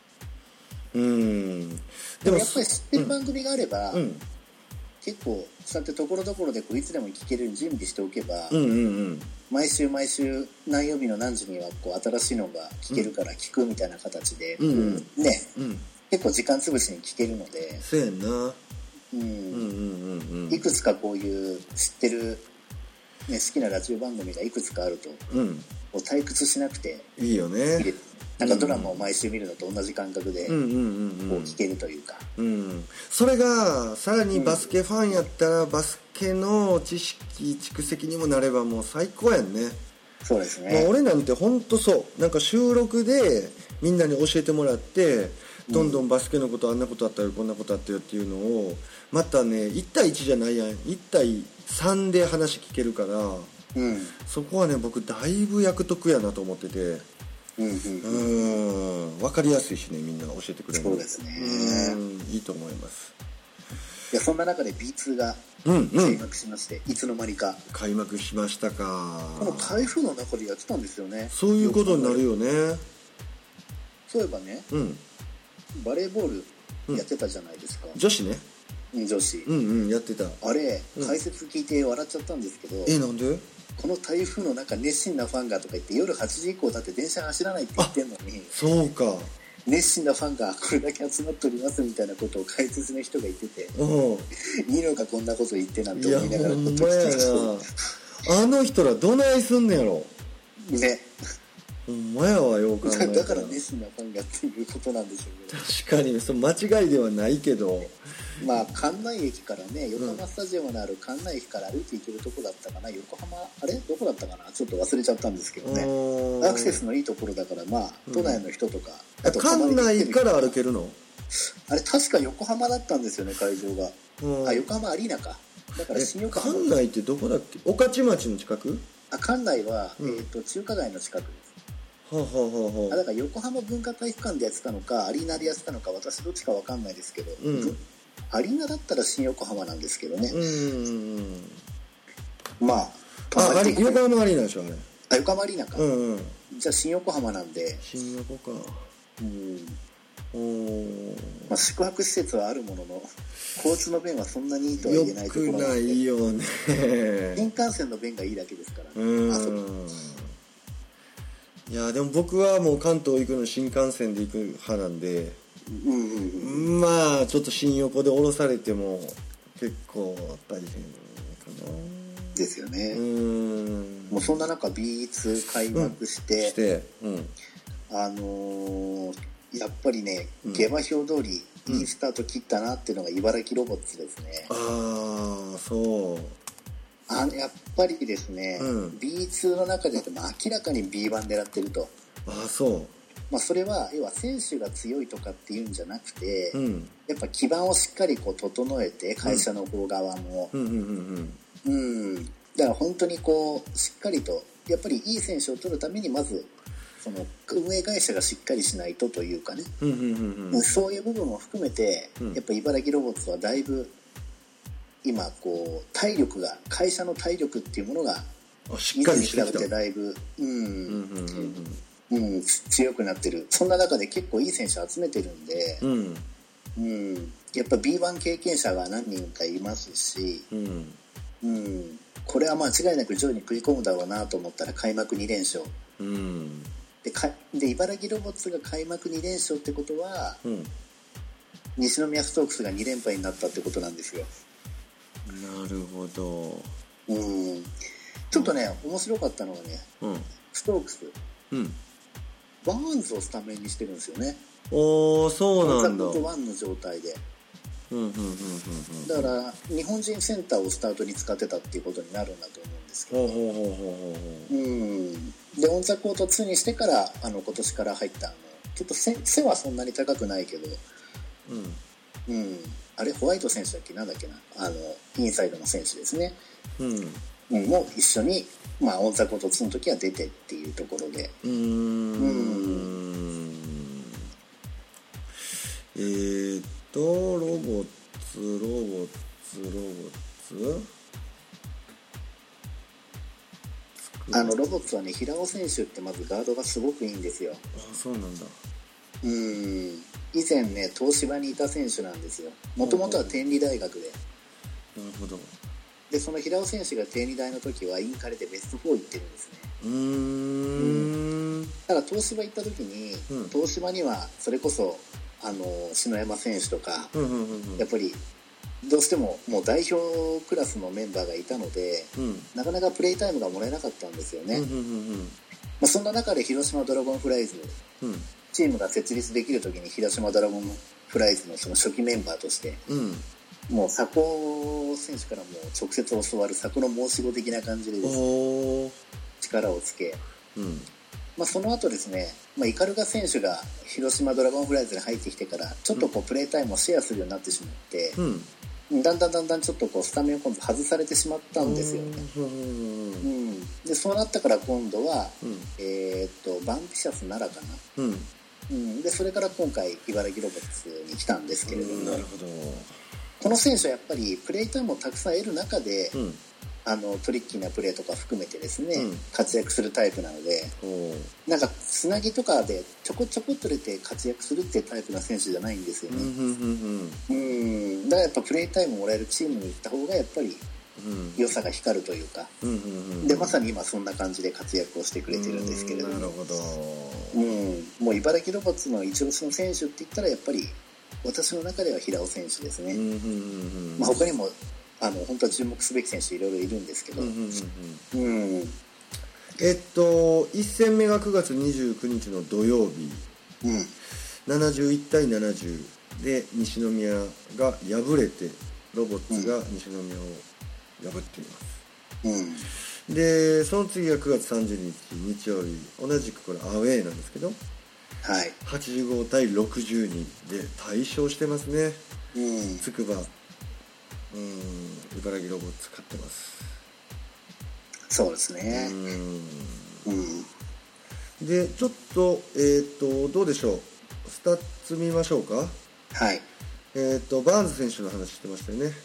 でもやっぱり知ってる番組があれば、結構そうやってところどころでこういつでも聞けるように準備しておけば、毎週何曜日の何時にはこう新しいのが聞けるから聞くみたいな形で、結構時間潰しに聞けるので、 そうやんな。 いくつかこういう知ってる、好きなラジオ番組がいくつかあると、退屈しなくていいよね。 なんかドラマを毎週見るのと同じ感覚でこう聞けるというか、 それがさらにバスケファンやったら、バスケの知識蓄積にもなればもう最高やんね。 そうですね。 俺なんて本当そうなんか収録でみんなに教えてもらって、どんどんバスケのことあんなことあったよこんなことあったよっていうのをまたね1対1じゃないやん、1対3で話聞けるから、そこはね僕だいぶ役得やなと思ってて、分かりやすいしね、みんなが教えてくれる。 そうですね。 いいと思います。 いやそんな中で B2 が開幕しまして、いつの間にか開幕しましたか。 この台風の中でやってたんですよね。 そういうことになるよね。 そういえばね、バレーボールやってたじゃないですか。 女子ね。 女子やってた。 あれ、解説聞いて笑っちゃったんですけど、 なんで？ この台風の中熱心なファンがとか言って夜8時以降だって電車走らないって言ってんのに、 そうか、 熱心なファンがこれだけ集まっておりますみたいなことを解説の人が言ってて、いいのかこんなこと言ってなんて思いながら、 ほんまやな。あの人らどないすんねやろね。 ほんまやわ、よう考えたら。 だから熱心なファンがっていうことなんでしょうけど。 確かにその間違いではないけど、 まあ関内駅からね、横浜スタジアムのある関内駅から歩いて行けるとこだったかな、横浜、あれどこだったかな、ちょっと忘れちゃったんですけどね。アクセスのいいところだから、まあ都内の人とか、あと関内から歩けるの？ あれ確か横浜だったんですよね、会場が。あ、横浜アリーナか。だから新横浜。 関内ってどこだっけ？御徒町の近く？ あ、関内は、中華街の近くです。だから横浜文化体育館でやってたのかアリーナでやってたのか私どっちか分かんないですけど、アリーナだったら新横浜なんですけどね。まあ横浜アリーナでしょあれ。 あ、横浜アリーナか。じゃあ新横浜なんで。 新横か。 まあ、宿泊施設はあるものの交通の便はそんなにいいとは言えないところなので。 よくないよね。 新幹線の便がいいだけですから、 いやでも僕はもう関東行くの新幹線で行く派なんで、まあちょっと新横で降ろされても結構大変かなですよね。もうそんな中 B2 開幕して、やっぱりね、下馬評通りいいスタート切ったなっていうのが茨城ロボッツですね。 そうやっぱりですね、B2 の中でも明らかに B1 狙ってると。まあ、それは要は選手が強いとかっていうんじゃなくて、やっぱ基盤をしっかりこう整えて会社の方側も、だから本当にこうしっかりとやっぱりいい選手を取るためにまずその運営会社がしっかりしないとというかね、そういう部分も含めて、やっぱ茨城ロボッツはだいぶ今こう体力が会社の体力っていうものがしっかりしてきた。 以前に比べてだいぶ強くなってる。そんな中で結構いい選手集めてるんで、やっぱ B1 経験者が何人かいますし、これは間違いなく上位に食い込むだろうなと思ったら開幕2連勝、で茨城ロボッツが開幕2連勝ってことは、西宮ストークスが2連敗になったってことなんですよ。 なるほど。 ちょっとね面白かったのがね、ストークス、バーンズをスタメンにしてるんですよね。 そうなんだ。 ワンの状態で。だから日本人センターをスタートに使ってたっていうことになるんだと思うんですけど、でオンザコート2にしてから今年から入ったちょっと背はそんなに高くないけど、あれホワイト選手だっけなんだっけな、インサイドの選手ですね、もう一緒に、まあ、オンザコート2の時は出てっていうところで、 ロボッツロボッツはね平尾選手ってまずガードがすごくいいんですよ。 そうなんだ。 以前ね東芝にいた選手なんですよ。もともとは天理大学で。 なるほど。 でその平尾選手が天理大の時はインカレでベスト4行ってるんですね。ただ東芝行った時に、東芝にはそれこそ篠山選手とか、やっぱりどうしてももう代表クラスのメンバーがいたので、なかなかプレイタイムがもらえなかったんですよね。そんな中で広島ドラゴンフライズ、チームが設立できる時に広島ドラゴンフライズのその初期メンバーとして、もう佐古選手からも直接教わる佐古の申し子的な感じでですね、力をつけ、その後ですね、イカルガ選手が広島ドラゴンフライズに入ってきてからちょっとこうプレータイムをシェアするようになってしまって、だんだんちょっとこうスタメンを今度外されてしまったんですよね。でそうなったから今度は、バンピシャス奈良かな、でそれから今回茨城ロボッツに来たんですけれども、 なるほど。 この選手はやっぱりプレータイムをたくさん得る中で、トリッキーなプレーとか含めてですね、活躍するタイプなので、なんかつなぎとかでちょこちょこっと出て活躍するっていうタイプの選手じゃないんですよね。だからやっぱプレータイムもらえるチームに行った方がやっぱり良さが光るというか、でまさに今そんな感じで活躍をしてくれてるんですけれども、 なるほど。 もう茨城ロボッツの一押しの選手って言ったらやっぱり私の中では平尾選手ですね。他にも本当は注目すべき選手いろいろいるんですけど、 1戦目が9月29日の土曜日、71対70で西宮が敗れて、ロボッツが西宮を破っています、でその次が9月30日日曜日、同じくこれアウェーなんですけど、85対62で大勝してますね。つくば、茨城ロボッツ勝ってます。 そうですね。 でちょっとどうでしょう、スタッツ見ましょうか。バーンズ選手の話してましたよね。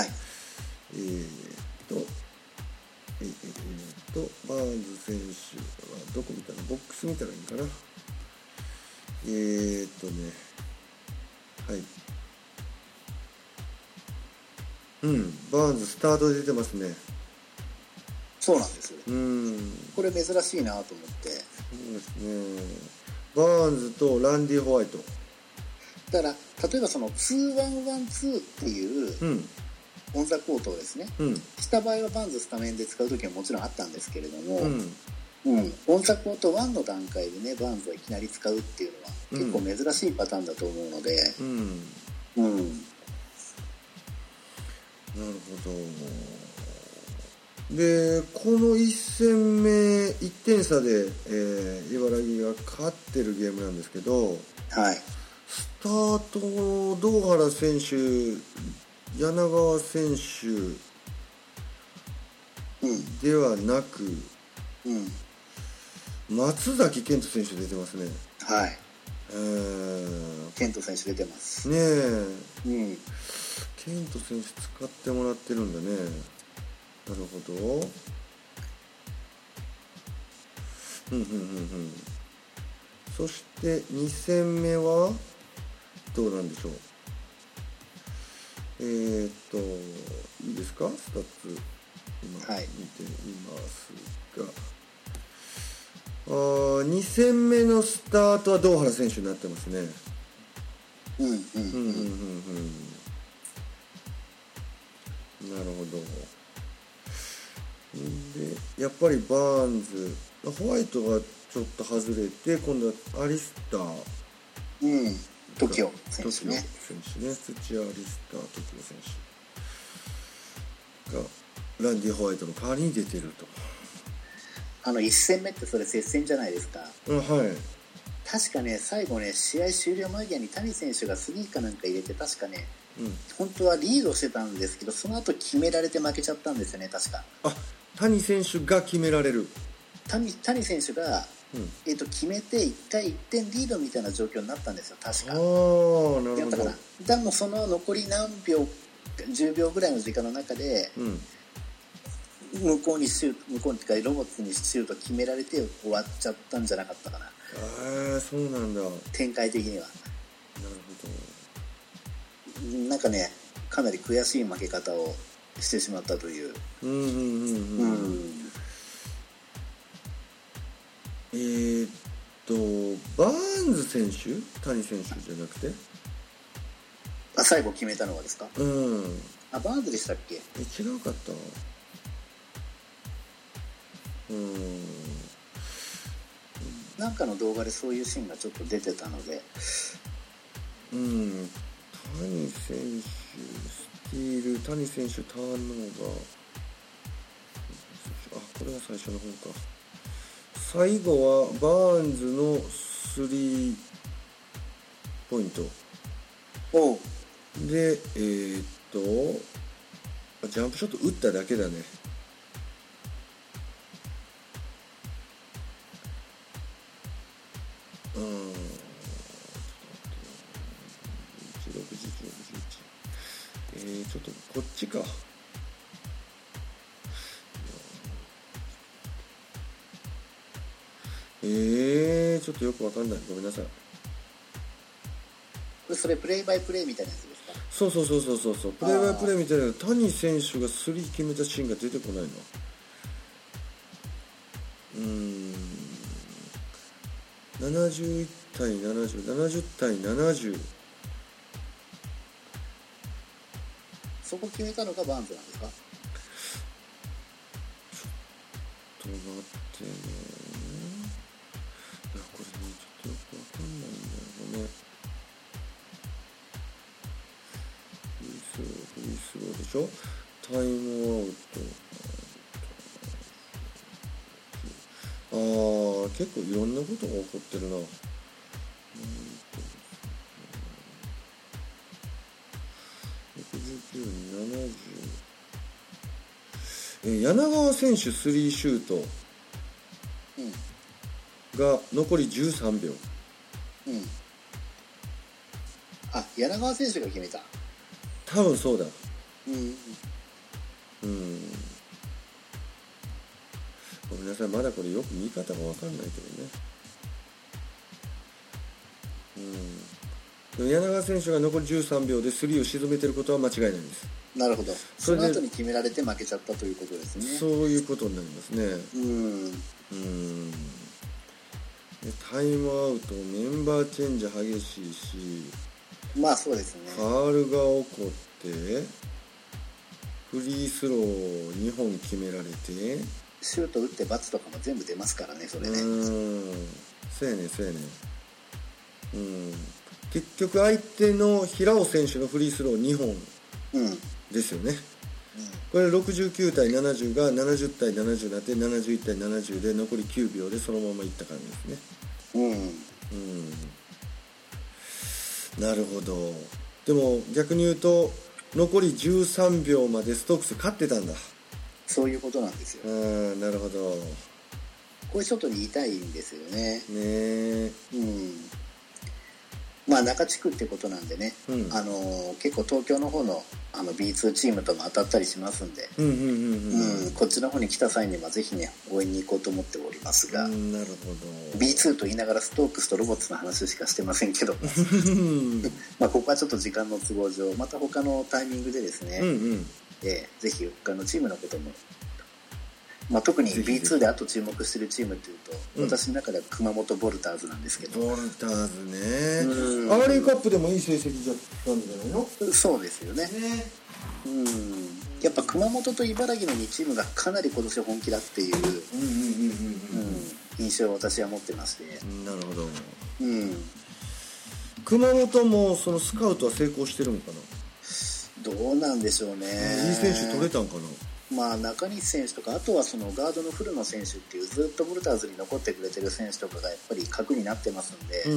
バーンズ選手はどこ見たら、ボックス見たらいいかな。バーンズスタートで出てますね。 そうなんです。これ珍しいなと思って。 そうですね。バーンズとランディ・ホワイトだから、例えばその2-1-1-2っていうオンザコートをですね、した場合はバーンズスタメンで使う時はもちろんあったんですけれども、オンザコート1の段階でね、バーンズをいきなり使うっていうのは結構珍しいパターンだと思うので、 なるほど。でこの1戦目1点差で、茨城が勝ってるゲームなんですけど、スタート堂原選手、柳川選手ではなく、松崎健人選手出てますね。 健人選手出てますねえ、健人選手使ってもらってるんだね。なるほど。そして2戦目はどうなんでしょう。いいですか、スタッツ今見てみますが、2戦目のスタートは堂原選手になってますね。なるほど。でやっぱりバーンズ、ホワイトがちょっと外れて、今度はアリスター、 TOKIO 選手ね、 土屋アリスター TOKIO 選手がランディ・ホワイトの代わりに出てると。 1戦目ってそれ接戦じゃないですか。確かね、最後ね、試合終了間際に谷選手がスリーかなんか入れて、確かね、本当はリードしてたんですけど、その後決められて負けちゃったんですよね、確か。 谷選手が決められる。 谷選手が、決めて1回1点リードみたいな状況になったんですよ、確か。 なるほど。 だもその残り何秒、10秒ぐらいの時間の中で、向こうっていうかロボットにシュート決められて終わっちゃったんじゃなかったかな。 そうなんだ。 展開的には。 なるほど。なんかね、かなり悔しい負け方をしてしまったという。 バーンズ選手、谷選手じゃなくて、 最後決めたのはですか。バーンズでしたっけ。 違うかった。 なんかの動画でそういうシーンがちょっと出てたので、 谷選手スティール、谷選手ターンオーバー、これが最初の方か。最後はバーンズのスリーポイントで、ジャンプショット打っただけだね。ちょっとこっちか。ちょっとよくわかんない、ごめんなさい。 それプレイバイプレイみたいなやつですか。 そうプレイバイプレイみたいな。谷選手がスリー決めたシーンが出てこないの。71対70、70対70。 そこ決めたのがバーンズなんですか。 ちょっと待ってそうやね。いやこれねちょっとよくわかんないんだよね。フリースローでしょ。タイムアウト。結構いろんなことが起こってるな。69に70。柳川選手3シュートが残り13秒。 あ、柳川選手が決めた。 多分そうだ。ごめんなさい、まだこれよく見方が分かんないけどね。でも柳川選手が残り13秒で3を沈めてることは間違いないです。 なるほど。その後に決められて負けちゃったということですね。 そういうことになりますね。でタイムアウト、メンバーチェンジ激しいし、 まあそうですね。 ファールが起こってフリースロー2本決められて、 シュート打って罰とかも全部出ますからね、それね。 そうやね。結局相手の平尾選手のフリースロー2本ですよね。これ69対70が70対70になって71対70で残り9秒でそのままいった感じですね。なるほど。でも逆に言うと残り13秒までストークス勝ってたんだ。 そういうことなんですよ。 なるほど。 これちょっと言いたいんですよね。まあ中地区ってことなんでね、結構東京の方のB2 チームとも当たったりしますんで、こっちの方に来た際にはぜひね応援に行こうと思っておりますが、 なるほど。 B2 と言いながらストークスとロボッツの話しかしてませんけどまあここはちょっと時間の都合上また他のタイミングでですね、ぜひ他のチームのことも、特に B2 であと注目してるチームっていうと、私の中では熊本ボルターズなんですけど。 ボルターズね。アーリーカップでもいい成績だったんじゃないの？ そうですよね。やっぱ熊本と茨城の2チームがかなり今年本気だっていう印象を私は持ってまして。 なるほど。熊本もそのスカウトは成功してるのかな？ どうなんでしょうね。 いい選手取れたんかな？ 中西選手とか、あとはそのガードの古野選手っていうずっとボルターズに残ってくれてる選手とかがやっぱり核になってますんで、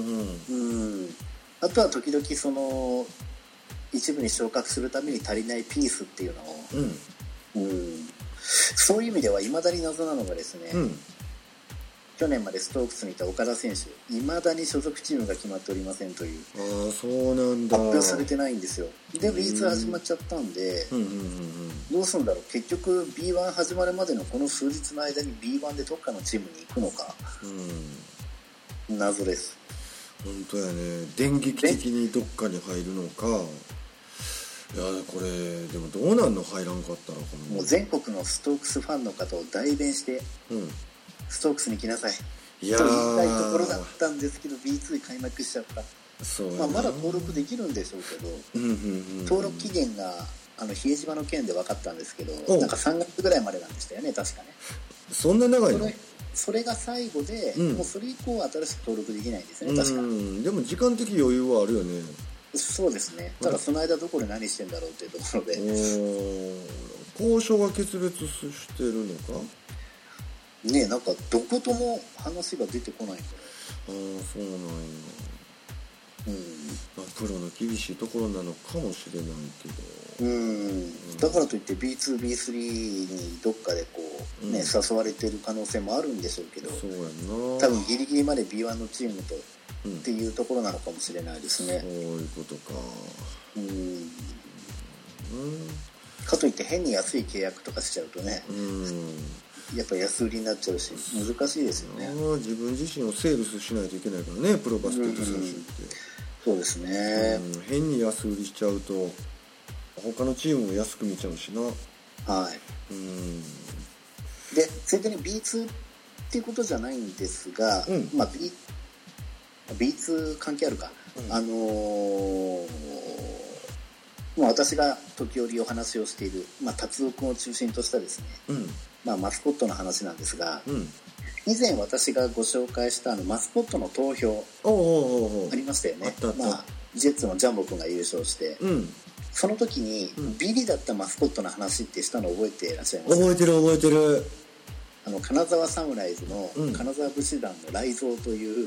あとは時々その一部に昇格するために足りないピースっていうのを、そういう意味ではいまだに謎なのがですね、去年までストークスにいた岡田選手、いまだに所属チームが決まっておりませんという。 そうなんだ。 発表されてないんですよ。で B2 始まっちゃったんで、どうするんだろう。結局 B1 始まるまでのこの数日の間に B1 でどっかのチームに行くのか、謎です。 本当やね。電撃的にどっかに入るのか。いやこれでもどうなんの、入らんかったら。 もう全国のストークスファンの方を代弁して、ストークスに来なさいと言いたいところだったんですけど B2 開幕しちゃった。まだ登録できるんでしょうけど、登録期限が比江島の件で分かったんですけど、なんか3月ぐらいまでなんでしたよね、確かね。 そんな長いの？ それが最後で、もうそれ以降は新しく登録できないんですね、確か。 でも時間的余裕はあるよね。 そうですね。ただその間どこで何してんだろうっていうところで。 交渉が決裂してるのかね。なんかどことも話が出てこないから。 そうなんや。プロの厳しいところなのかもしれないけど、 だからといって B2、B3 にどっかでこう、誘われてる可能性もあるんでしょうけど、 そうやな。 多分ギリギリまで B1 のチームと、っていうところなのかもしれないですね。 そういうことか。 かといって変に安い契約とかしちゃうとね、やっぱ安売りになっちゃうし難しいですよね。 自分自身をセールスしないといけないからね、プロバスケット選手って。 そうですね。 変に安売りしちゃうと他のチームも安く見ちゃうしな。 でついでに B2 っていうことじゃないんですが、B2 関係あるか、 私が時折お話をしている、達夫君を中心としたですね、マスコットの話なんですが、以前私がご紹介したマスコットの投票ありましたよね。ジェッツのジャンボ君が優勝して、その時にビリだったマスコットの話ってしたの覚えていらっしゃいますか？ 覚えてる。 金沢サムライズの金沢武士団の雷蔵という、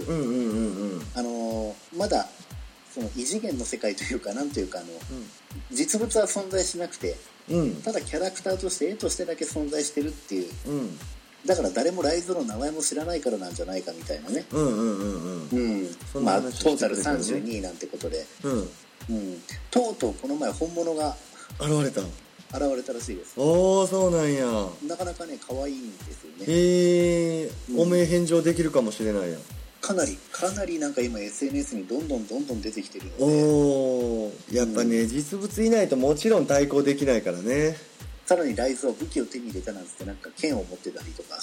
まだその異次元の世界というか、なんというか実物は存在しなくて、ただキャラクターとして絵としてだけ存在してるっていう、だから誰も雷蔵の名前も知らないからなんじゃないかみたいなね。トータル32位なんてことで、とうとうこの前本物が現れたらしいです。 おー、そうなんや。 なかなかね可愛いんですよね。 お名返上できるかもしれないや。 かなりなんか今 SNS にどんどん出てきてるので。 おー、やっぱね、実物いないともちろん対抗できないからね。 さらにライズは武器を手に入れたなんつってなんか剣を持ってたりとか。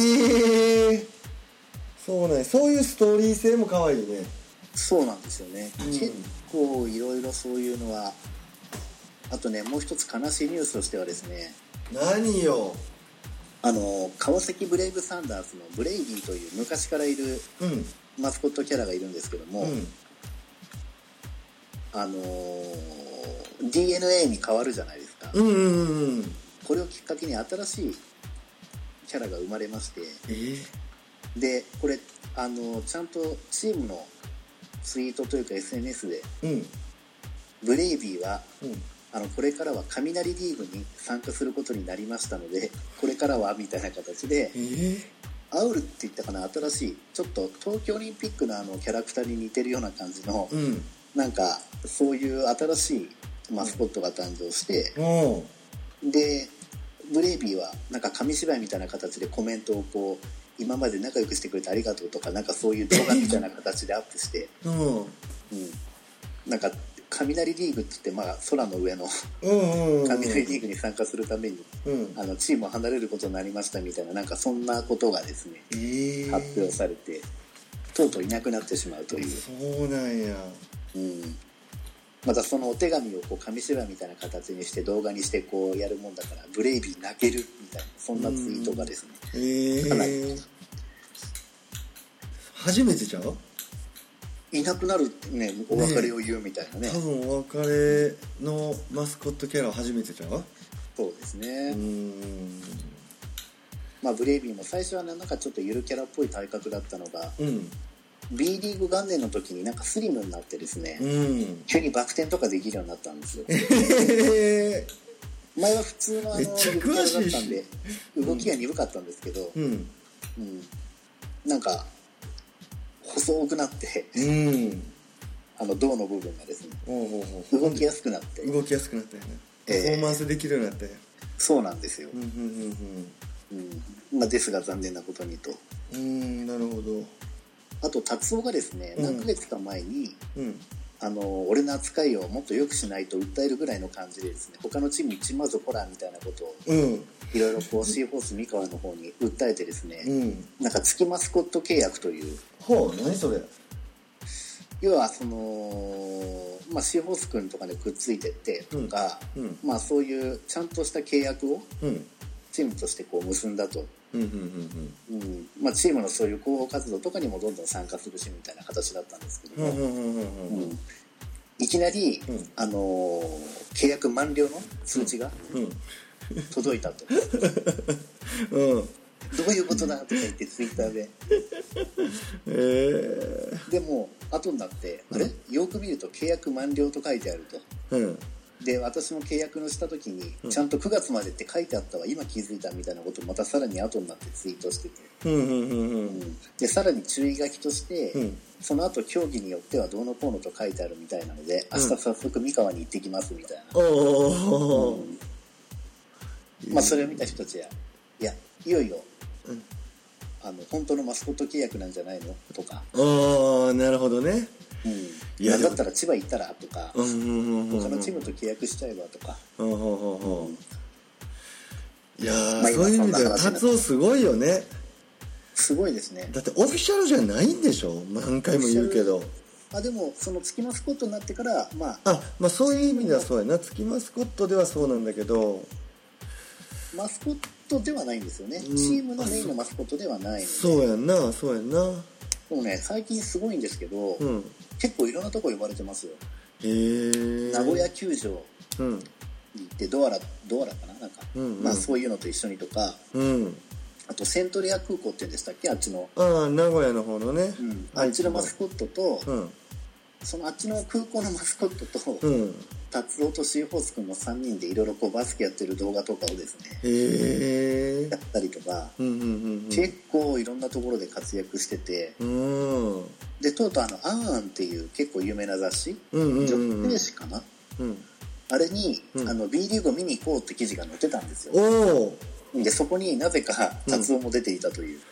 そうね、そういうストーリー性も可愛いね。 そうなんですよね。結構いろいろそういうのは。あとね、もう一つ悲しいニュースとしてはですね。 何よ。 川崎ブレイブサンダースのブレイビーという昔からいるマスコットキャラがいるんですけども、DNA に変わるじゃないですか。これをきっかけに新しいキャラが生まれまして、でこれちゃんとチームのツイートというか SNS で、ブレイビーは、これからは雷リーグに参加することになりましたので、これからはみたいな形で、アウルって言ったかな、新しいちょっと東京オリンピックのキャラクターに似てるような感じの、なんかそういう新しいマスコットが誕生して、でブレイビーはなんか紙芝居みたいな形でコメントをこう今まで仲良くしてくれてありがとうとか、なんかそういう動画みたいな形でアップして、なんか雷リーグって言って、空の上の雷リーグに参加するために、チームを離れることになりましたみたいな、なんかそんなことがですね、発表されてとうとういなくなってしまうという。 そうなんや。 またそのお手紙をこう紙芝居みたいな形にして動画にしてこうやるもんだから、ブレイビー泣けるみたいな、そんなツイートがですね、かなり初めてちゃう？ いなくなるね、お別れを言うみたいなね。 多分お別れのマスコットキャラは初めてちゃう？ そうですね。ブレイビーも最初はなんかちょっとゆるキャラっぽい体格だったのが、B リーグ元年の時になんかスリムになってですね、急にバク転とかできるようになったんですよ。前は普通のゆるキャラだったんで動きが鈍かったんですけど、なんか細くなって、胴の部分がですね、動きやすくなってよね。パフォーマンスできるようになって。 そうなんですよ。ですが残念なことにと。 なるほど。 あと達夫がですね、何ヶ月か前に、俺の扱いをもっと良くしないと訴えるぐらいの感じでですね、他のチームにちまずこらみたいなことをいろいろこうシーホース三河の方に訴えてですね、なんか月マスコット契約という。 何それ？ 要はその、シーホース君とかでくっついてってとか、そういうちゃんとした契約をチームとしてこう結んだと。チームのそういう広報活動とかにもどんどん参加するしみたいな形だったんですけども、いきなり、契約満了の通知が届いたと、どういうことだとか言ってツイッターで、でも後になって、あれよく見ると契約満了と書いてあると、で私も契約のした時にちゃんと9月までって書いてあったわ、今気づいたみたいなことをまたさらに後になってツイートしてて、でさらに注意書きとして、その後競技によってはどうのこうのと書いてあるみたいなので、明日早速三河に行ってきますみたいな、それを見た人たちは、いよいよ、本当のマスコット契約なんじゃないのとか、 なるほどね。 なんだったら千葉行ったらとか、他のチームと契約しちゃえばとか、 いやそういう意味では達夫すごいよね。 すごいですね。 だってオフィシャルじゃないんでしょ、何回も言うけど。 でもその月マスコットになってからまあそういう意味ではそうやな、月マスコットではそうなんだけど、 マスコットではないんですよね、チームのメインのマスコットではないので。 そうやんな。 でもね、最近すごいんですけど、結構いろんなとこ呼ばれてますよ。名古屋球場に行ってドアラかな、なんか、そういうのと一緒にとか、あとセントレア空港って言うんでしたっけ、あっちの。 名古屋の方のね。 あっちのマスコットと、そのあっちの空港のマスコットと、達夫とシーホース君の3人でいろいろこうバスケやってる動画とかをですね、やったりとか、結構いろんなところで活躍してて、でとうとうアンアンっていう結構有名な雑誌、女子兵士かな、あれに、B リーグを見に行こうって記事が載ってたんですよ。でそこになぜか達夫も出ていたという、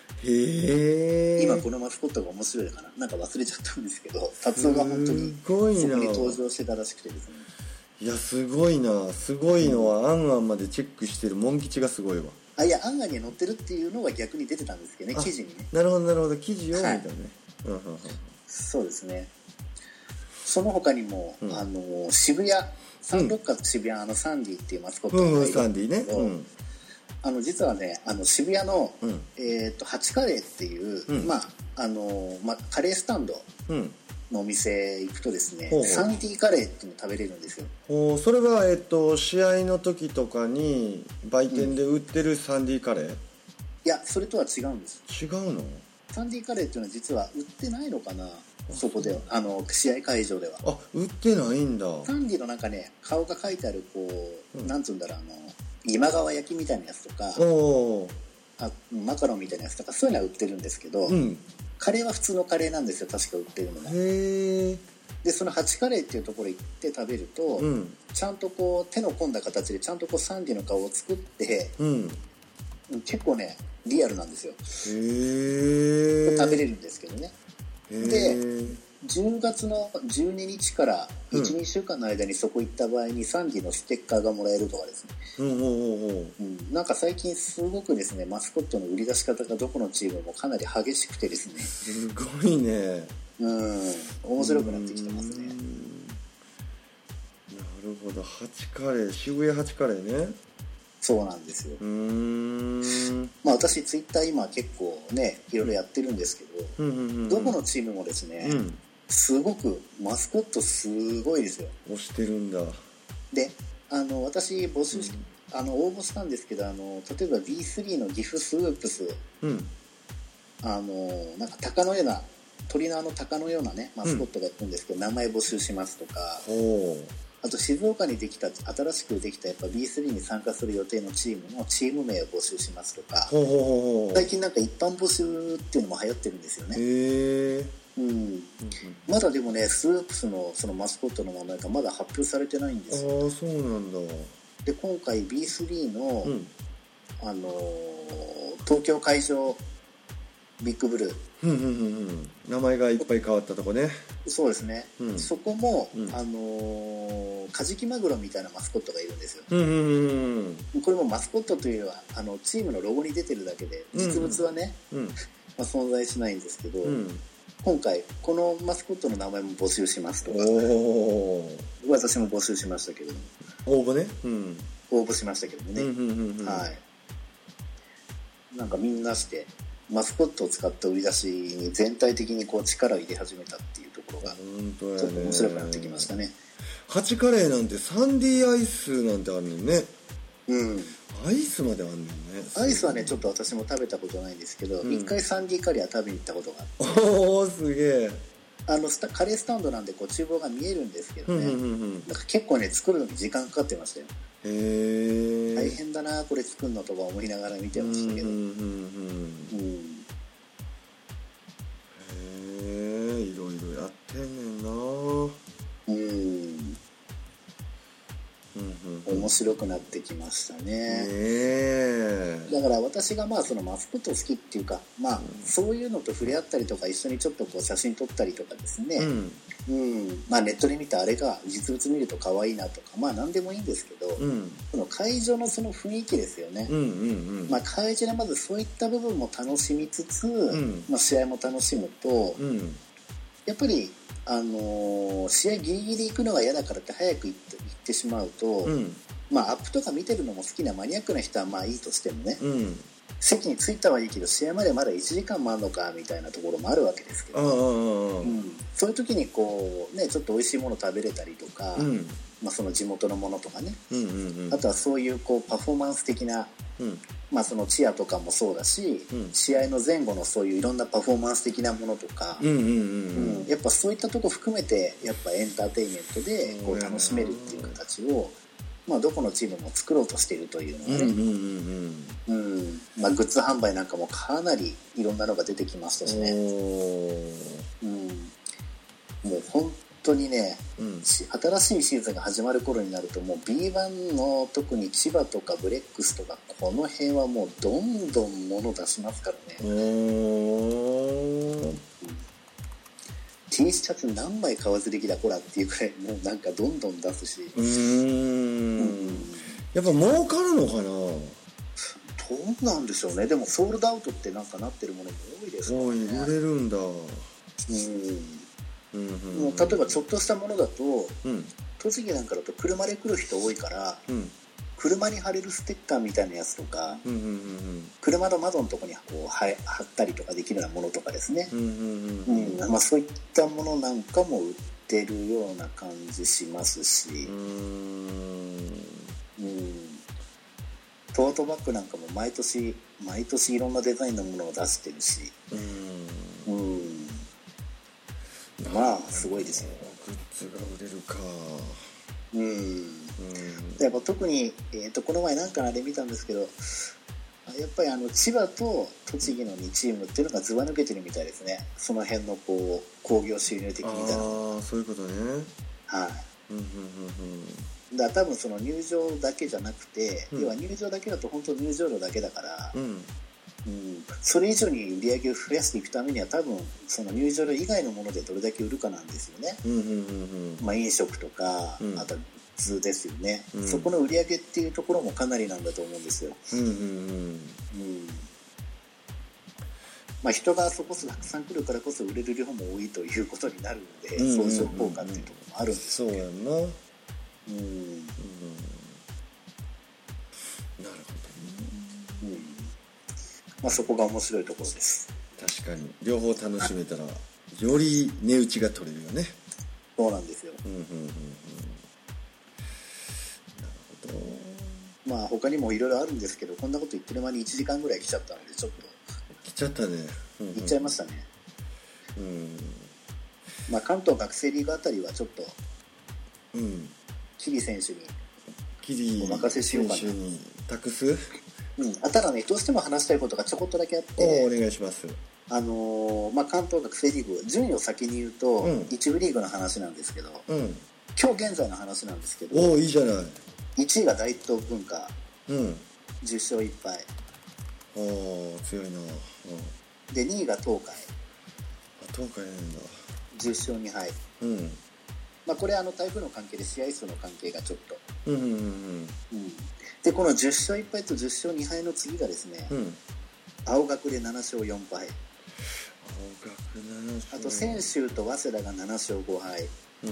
今このマスコットが面白いかな、なんか忘れちゃったんですけど、達夫が本当にそこに登場してたらしくてですね。 いやすごいな。すごいのは、アンアンまでチェックしてるモン吉がすごいわ。 いやアンアンに載ってるっていうのは逆に出てたんですけどね、記事にね。 なるほど記事を見たね、 そうですね。その他にも、渋谷サンロッカーと渋谷サンディっていうマスコットがいるんですけど、 サンディね、 実はね渋谷の、ハチカレーっていう、カレースタンドのお店行くとですね、サンディカレーっていうの食べれるんですよ。 それは、試合の時とかに売店で売ってるサンディカレー？ いやそれとは違うんです。 違うの？ サンディカレーっていうのは実は売ってないのかな、そこでは試合会場では。 売ってないんだ。 サンディのなんかね、顔が書いてあるこう、なんつうんだろう、今川焼きみたいなやつとか、マカロンみたいなやつとか、そういうのは売ってるんですけど、カレーは普通のカレーなんですよ、確か売ってるのが。でそのハチカレーっていうところ行って食べると、ちゃんとこう手の込んだ形でちゃんとこうサンディの顔を作って、結構ねリアルなんですよ。食べれるんですけどね。で10月の12日から1、2週間の間にそこ行った場合にサンディのステッカーがもらえるとかですね。なんか最近すごくですね、マスコットの売り出し方がどこのチームもかなり激しくてですね。 すごいね。 面白くなってきてますね。なるほど。ハチカレー、渋谷ハチカレーね。 そうなんですよ。私ツイッター今結構ねいろいろやってるんですけど、どこのチームもですね、すごくマスコットすごいですよ。 推してるんだ。 で私募集し、応募したんですけど、例えば B3 の岐阜スープス、なんか鷹のような鳥の鷹のようなねマスコットがいるんですけど、名前募集しますとか、あと静岡にできた新しくできたやっぱ B3 に参加する予定のチームのチーム名を募集しますとか、最近なんか一般募集っていうのも流行ってるんですよね。まだでもねスープスのそのマスコットの名前がまだ発表されてないんですよ。 そうなんだ。 で今回 B3 の、東京海上ビッグブルー、 名前がいっぱい変わったとこね。 そうですね、そこも、カジキマグロみたいなマスコットがいるんですよ。これもマスコットというよりはチームのロゴに出てるだけで実物はね、存在しないんですけど、今回このマスコットの名前も募集しますとか、私も募集しましたけど、 応募ね、 応募しましたけどもね、なんかみんなしてマスコットを使った売り出しに全体的にこう力を入れ始めたっていうところがちょっと面白くなってきましたね。 ハチカレーなんてサンディアイスなんてあるねんね。アイスまであんねんね。 アイスはねちょっと私も食べたことないんですけど、一回サンディカレーは食べに行ったことがあって、 すげえ。 カレースタンドなんでこう厨房が見えるんですけどね、なんか結構ね作るのに時間かかってましたよ。大変だなこれ作るのとか思いながら見てましたけど、 いろいろやってんねんな。 面白くなってきましたね。だから私がそのマスコット好きっていうか、そういうのと触れ合ったりとか一緒にちょっとこう写真撮ったりとかですね、ネットで見たあれが実物見ると可愛いなとか何でもいいんですけど、その会場のその雰囲気ですよね。会場でまずそういった部分も楽しみつつ、試合も楽しむと、やっぱり試合ギリギリ行くのが嫌だからって早く行ってしまうと、うん、まあアップとか見てるのも好きなマニアックな人はまあいいとしてもね、うん、席に着いたはいいけど試合までまだ1時間もあるのかみたいなところもあるわけですけど、うん、そういう時にこうねちょっと美味しいもの食べれたりとか、うんまあ、その地元のものとかね、うんうんうん、あとはそういうこうパフォーマンス的な、うんまあ、そのチアとかもそうだし、うん、試合の前後のそういういろんなパフォーマンス的なものとか、うんうんうんうん、やっぱそういったとこ含めてやっぱエンターテインメントでこう楽しめるっていう形を、まあ、どこのチームも作ろうとしているというのがね、うんまあ、グッズ販売なんかもかなりいろんなのが出てきましたしね、うん、もう本当にね、うん、新しいシーズンが始まる頃になるともう B1 の特に千葉とかブレックスとかこの辺はもうどんどん物出しますからね。T シャツ何枚買わずできたこらっていうくらいもうなんかどんどん出すしやっぱ儲かるのかな。 どうなんでしょうね。でもソールドアウトってなんかなってるものも多いですからね。 売れるんだ。 もう例えばちょっとしたものだと、うん、栃木なんかだと車で来る人多いから、うん、車に貼れるステッカーみたいなやつとか、車の窓のとこにこう貼ったりとかできるようなものとかですね、まあ、そういったものなんかも売ってるような感じしますし、トートバッグなんかも毎年いろんなデザインのものを出してるし、まあすごいですよ。 グッズが売れるか。 やっぱ特に、この前なんかあれ見たんですけど、やっぱり千葉と栃木の2チームっていうのがずば抜けてるみたいですね。その辺のこう興行収入的みたいな。 ああそういうことね。 はい。だから多分その入場だけじゃなくて、要は入場だけだと本当入場料だけだから。それ以上に売り上げを増やしていくためには多分その入場料以外のものでどれだけ売るかなんですよね。まあ飲食とか、あとはグッズですよね、そこの売り上げっていうところもかなりなんだと思うんですよ。まあ人がそこそたくさん来るからこそ売れる量も多いということになるので、相乗効果っていうところもあるんですよね。 そうやんな。なるほどね。 まあ、そこが面白いところです。 確かに両方楽しめたらより値打ちが取れるよね。 そうなんですよ。なるほど。まあ他にもいろいろあるんですけど、こんなこと言ってる間に1時間ぐらい来ちゃったのでちょっと来ちゃったね。 行っちゃいましたね。まあ関東学生リーグあたりはちょっとキリ選手にお任せしようかな。キリ選手に託す。 ただねどうしても話したいことがちょこっとだけあって、 お願いします。 まあ、関東学生リーグ順位を先に言うと、一部リーグの話なんですけど、今日現在の話なんですけど、 いいじゃない。 1位が大東文化、10勝1敗。 強いな。 で2位が東海。 東海なんだ。 10勝2敗。まあ、これ台風の関係で試合数の関係がちょっと。でこの10勝1敗と10勝2敗の次がですね、青学で7勝4敗。 青学7勝。 あと専修と早稲田が7勝5敗。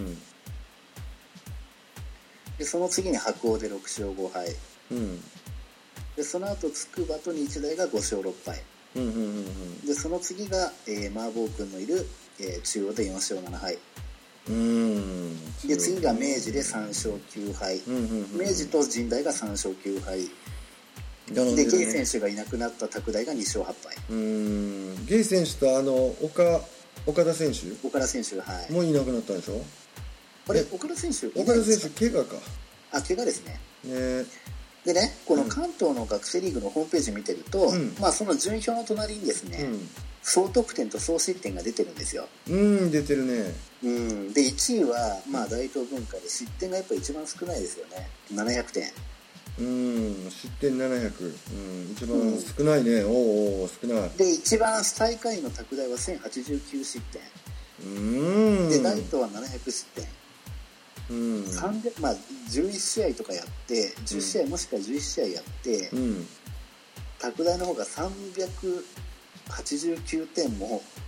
でその次に白鴎で6勝5敗。でその後筑波と日大が5勝6敗。でその次が、麻婆君のいる、中央で4勝7敗。で次が明治で3勝9敗、明治と神大が3勝9敗で、ゲイ選手がいなくなった拓大が2勝8敗。 ゲイ選手と岡田選手はい、 もういなくなったんでしょ。 あれ岡田選手怪我か。 怪我ですね。でねこの関東の学生リーグのホームページ見てると、まあその順位表の隣にですね、総得点と総失点が出てるんですよ。 出てるね。 で1位はまあ大東文化で失点がやっぱ一番少ないですよね。700点。 失点700。一番少ないね。少ない。 で一番最下位の拓大は1089失点。で大東は700失点。まあ11試合とかやって10試合もしくは11試合やって、拓大の方が389点も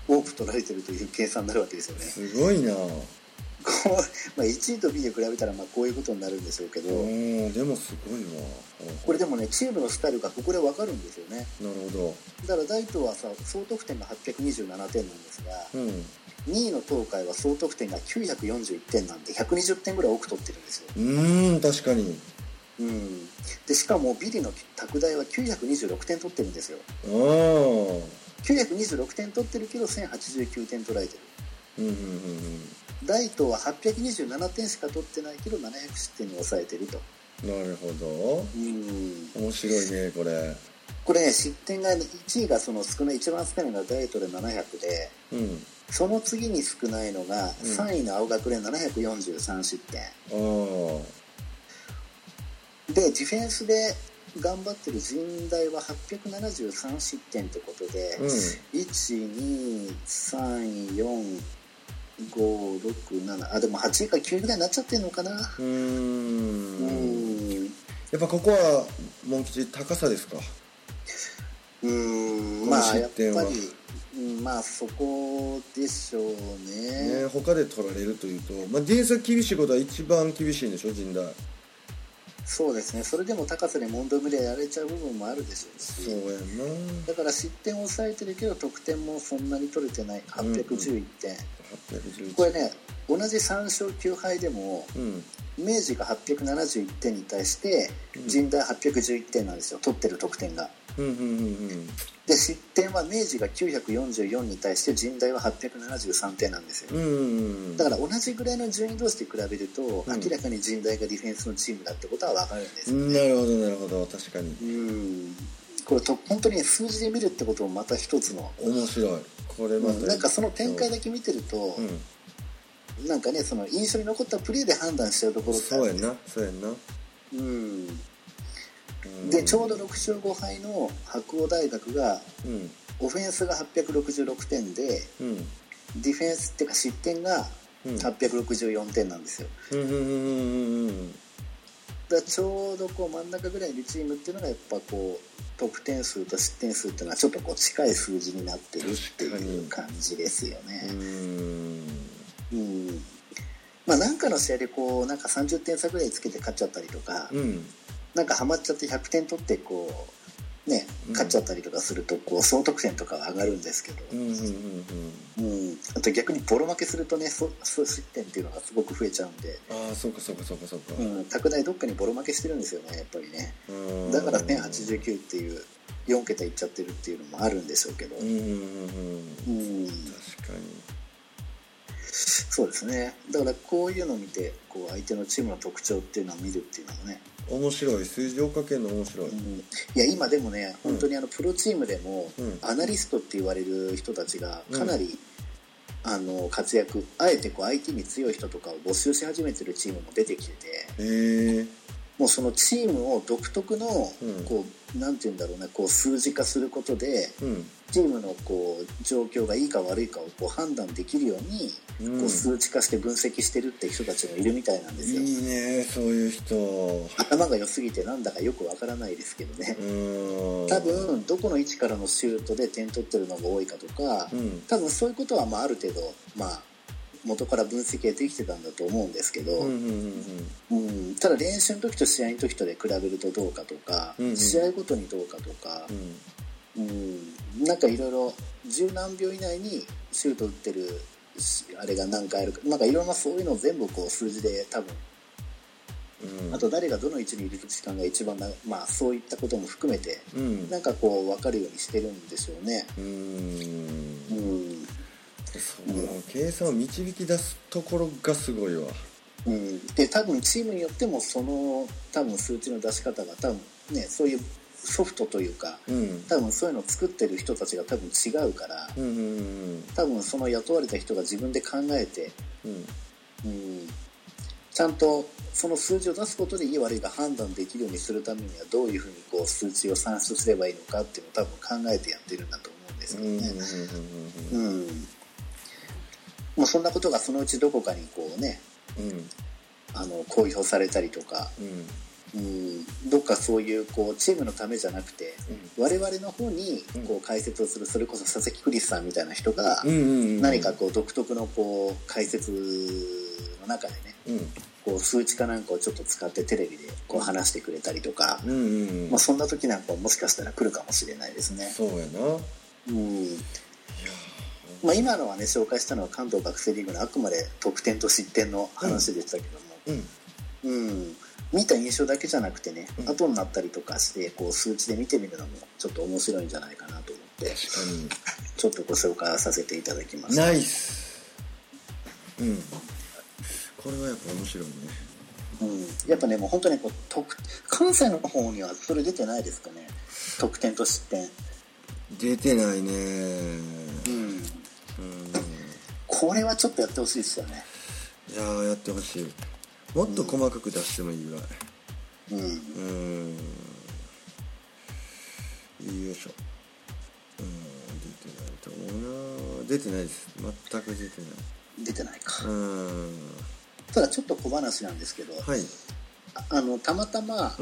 多く取られてるという計算になるわけですよね。 すごいな。 まあ、1位と B で比べたらまあこういうことになるんでしょうけど、 でもすごいわ。 これでもねチームのスタイルがここで分かるんですよね。 なるほど。 だから大東はさ総得点が827点なんですが、2位の東海は総得点が941点なんで120点ぐらい多く取ってるんですよ。 確かに。 でしかもビリの拓大は926点取ってるんですよ。926点取ってるけど1089点取られてる。大東は827点しか取ってないけど700失点に抑えてると。 なるほど。面白いねこれ。 これね失点が1位がその少ない一番少ないのが大東で700で、その次に少ないのが3位の青学連743失点、でディフェンスで頑張ってる神大は873失点ってことで、1234567でも8位か9位ぐらいになっちゃってるのかな。やっぱここはモン吉高さですか。 まあやっぱりまあそこでしょうね。 他で取られるというと、ディフェンスが厳しいことは一番厳しいんでしょ神大。 そうですね。それでも高さで問答無理やられちゃう部分もあるでしょうし、 そうやな。 だから失点を抑えてるけど得点もそんなに取れてない811点、これね同じ3勝9敗でも、明治が871点に対して神大811点なんですよ、取ってる得点が。で失点は明治が944に対して神大は873点なんですよ。だから同じぐらいの順位同士で比べると、明らかに神大がディフェンスのチームだってことは分かるんですよね。 なるほどなるほど、確かに。 これ本当に数字で見るってこともまた一つの面白い。これまた、 なんかその展開だけ見てると、なんかねその印象に残ったプレーで判断しちゃうところってあるんですよ。 そうやんな。 でちょうど6勝5敗の白鴎大学が、オフェンスが866点で、ディフェンスっていうか失点が864点なんですよ。だからちょうどこう真ん中ぐらいにいるチームっていうのがやっぱこう得点数と失点数っていうのはちょっとこう近い数字になってるっていう感じですよね。まあなんかの試合でこうなんか30点差ぐらいつけて勝っちゃったりとか、なんかハマっちゃって100点取ってこうね勝っちゃったりとかするとこう総得点とかは上がるんですけど、あと逆にボロ負けするとね総失点っていうのがすごく増えちゃうんで、 そうか拓大どっかにボロ負けしてるんですよねやっぱりね。だから1089っていう4桁いっちゃってるっていうのもあるんでしょうけど、確かにそうですね。だからこういうのを見てこう相手のチームの特徴っていうのを見るっていうのもね面白い。数字をかけるの面白い。 いや今でもね本当にプロチームでも、アナリストって言われる人たちがかなり、活躍、あえてこう相手に強い人とかを募集し始めてるチームも出てきてて、もうそのチームを独特のこうなんていうんだろうねこう数字化することで、チームのこう状況がいいか悪いかをこう判断できるように、こう数値化して分析してるって人たちもいるみたいなんですよ。 いいねそういう人。 頭が良すぎてなんだかよくわからないですけどね。多分どこの位置からのシュートで点取ってるのが多いかとか、多分そういうことはまあある程度元から分析ができてたんだと思うんですけど、ただ練習の時と試合の時とで比べるとどうかとか、試合ごとにどうかとか、なんかいろいろ十何秒以内にシュート打ってるあれが何回あるか、なんかいろんなそういうのを全部こう数字で多分、あと誰がどの位置にいる時間が一番そういったことも含めて、なんかこう分かるようにしてるんでしょうね。 計算を導き出すところがすごいわ。 で多分チームによってもその多分数値の出し方が多分ねそういうソフトというか、多分そういうのを作ってる人たちが多分違うから、多分その雇われた人が自分で考えて、ちゃんとその数字を出すことでいい悪いが判断できるようにするためにはどういうふうにこう数値を算出すればいいのかっていうのを多分考えてやってるんだと思うんですけどね。もうそんなことがそのうちどこかにこうね、公表されたりとか、 どっかそういうこうチームのためじゃなくて、我々の方にこう解説をする、それこそ佐々木クリスさんみたいな人が何かこう独特のこう解説の中でね、こう数値かなんかをちょっと使ってテレビでこう話してくれたりとか、まあ、そんな時なんかもしかしたら来るかもしれないですね。 そうやな。 まあ、今のはね紹介したのは関東学生リーグのあくまで得点と失点の話でしたけども、見た印象だけじゃなくてね、後になったりとかしてこう数値で見てみるのもちょっと面白いんじゃないかなと思って、ちょっとご紹介させていただきました。 ナイス。これはやっぱ面白いね。 やっぱねもう本当にこう関西の方にはそれ出てないですかね、得点と失点。 出てないね。 これはちょっとやってほしいですよね。 いややってほしい。もっと細かく出してもいいぐらい。よいしょ。出てないと思うな。出てないです。全く出てない。 出てないか。ただちょっと小話なんですけど、たまたま、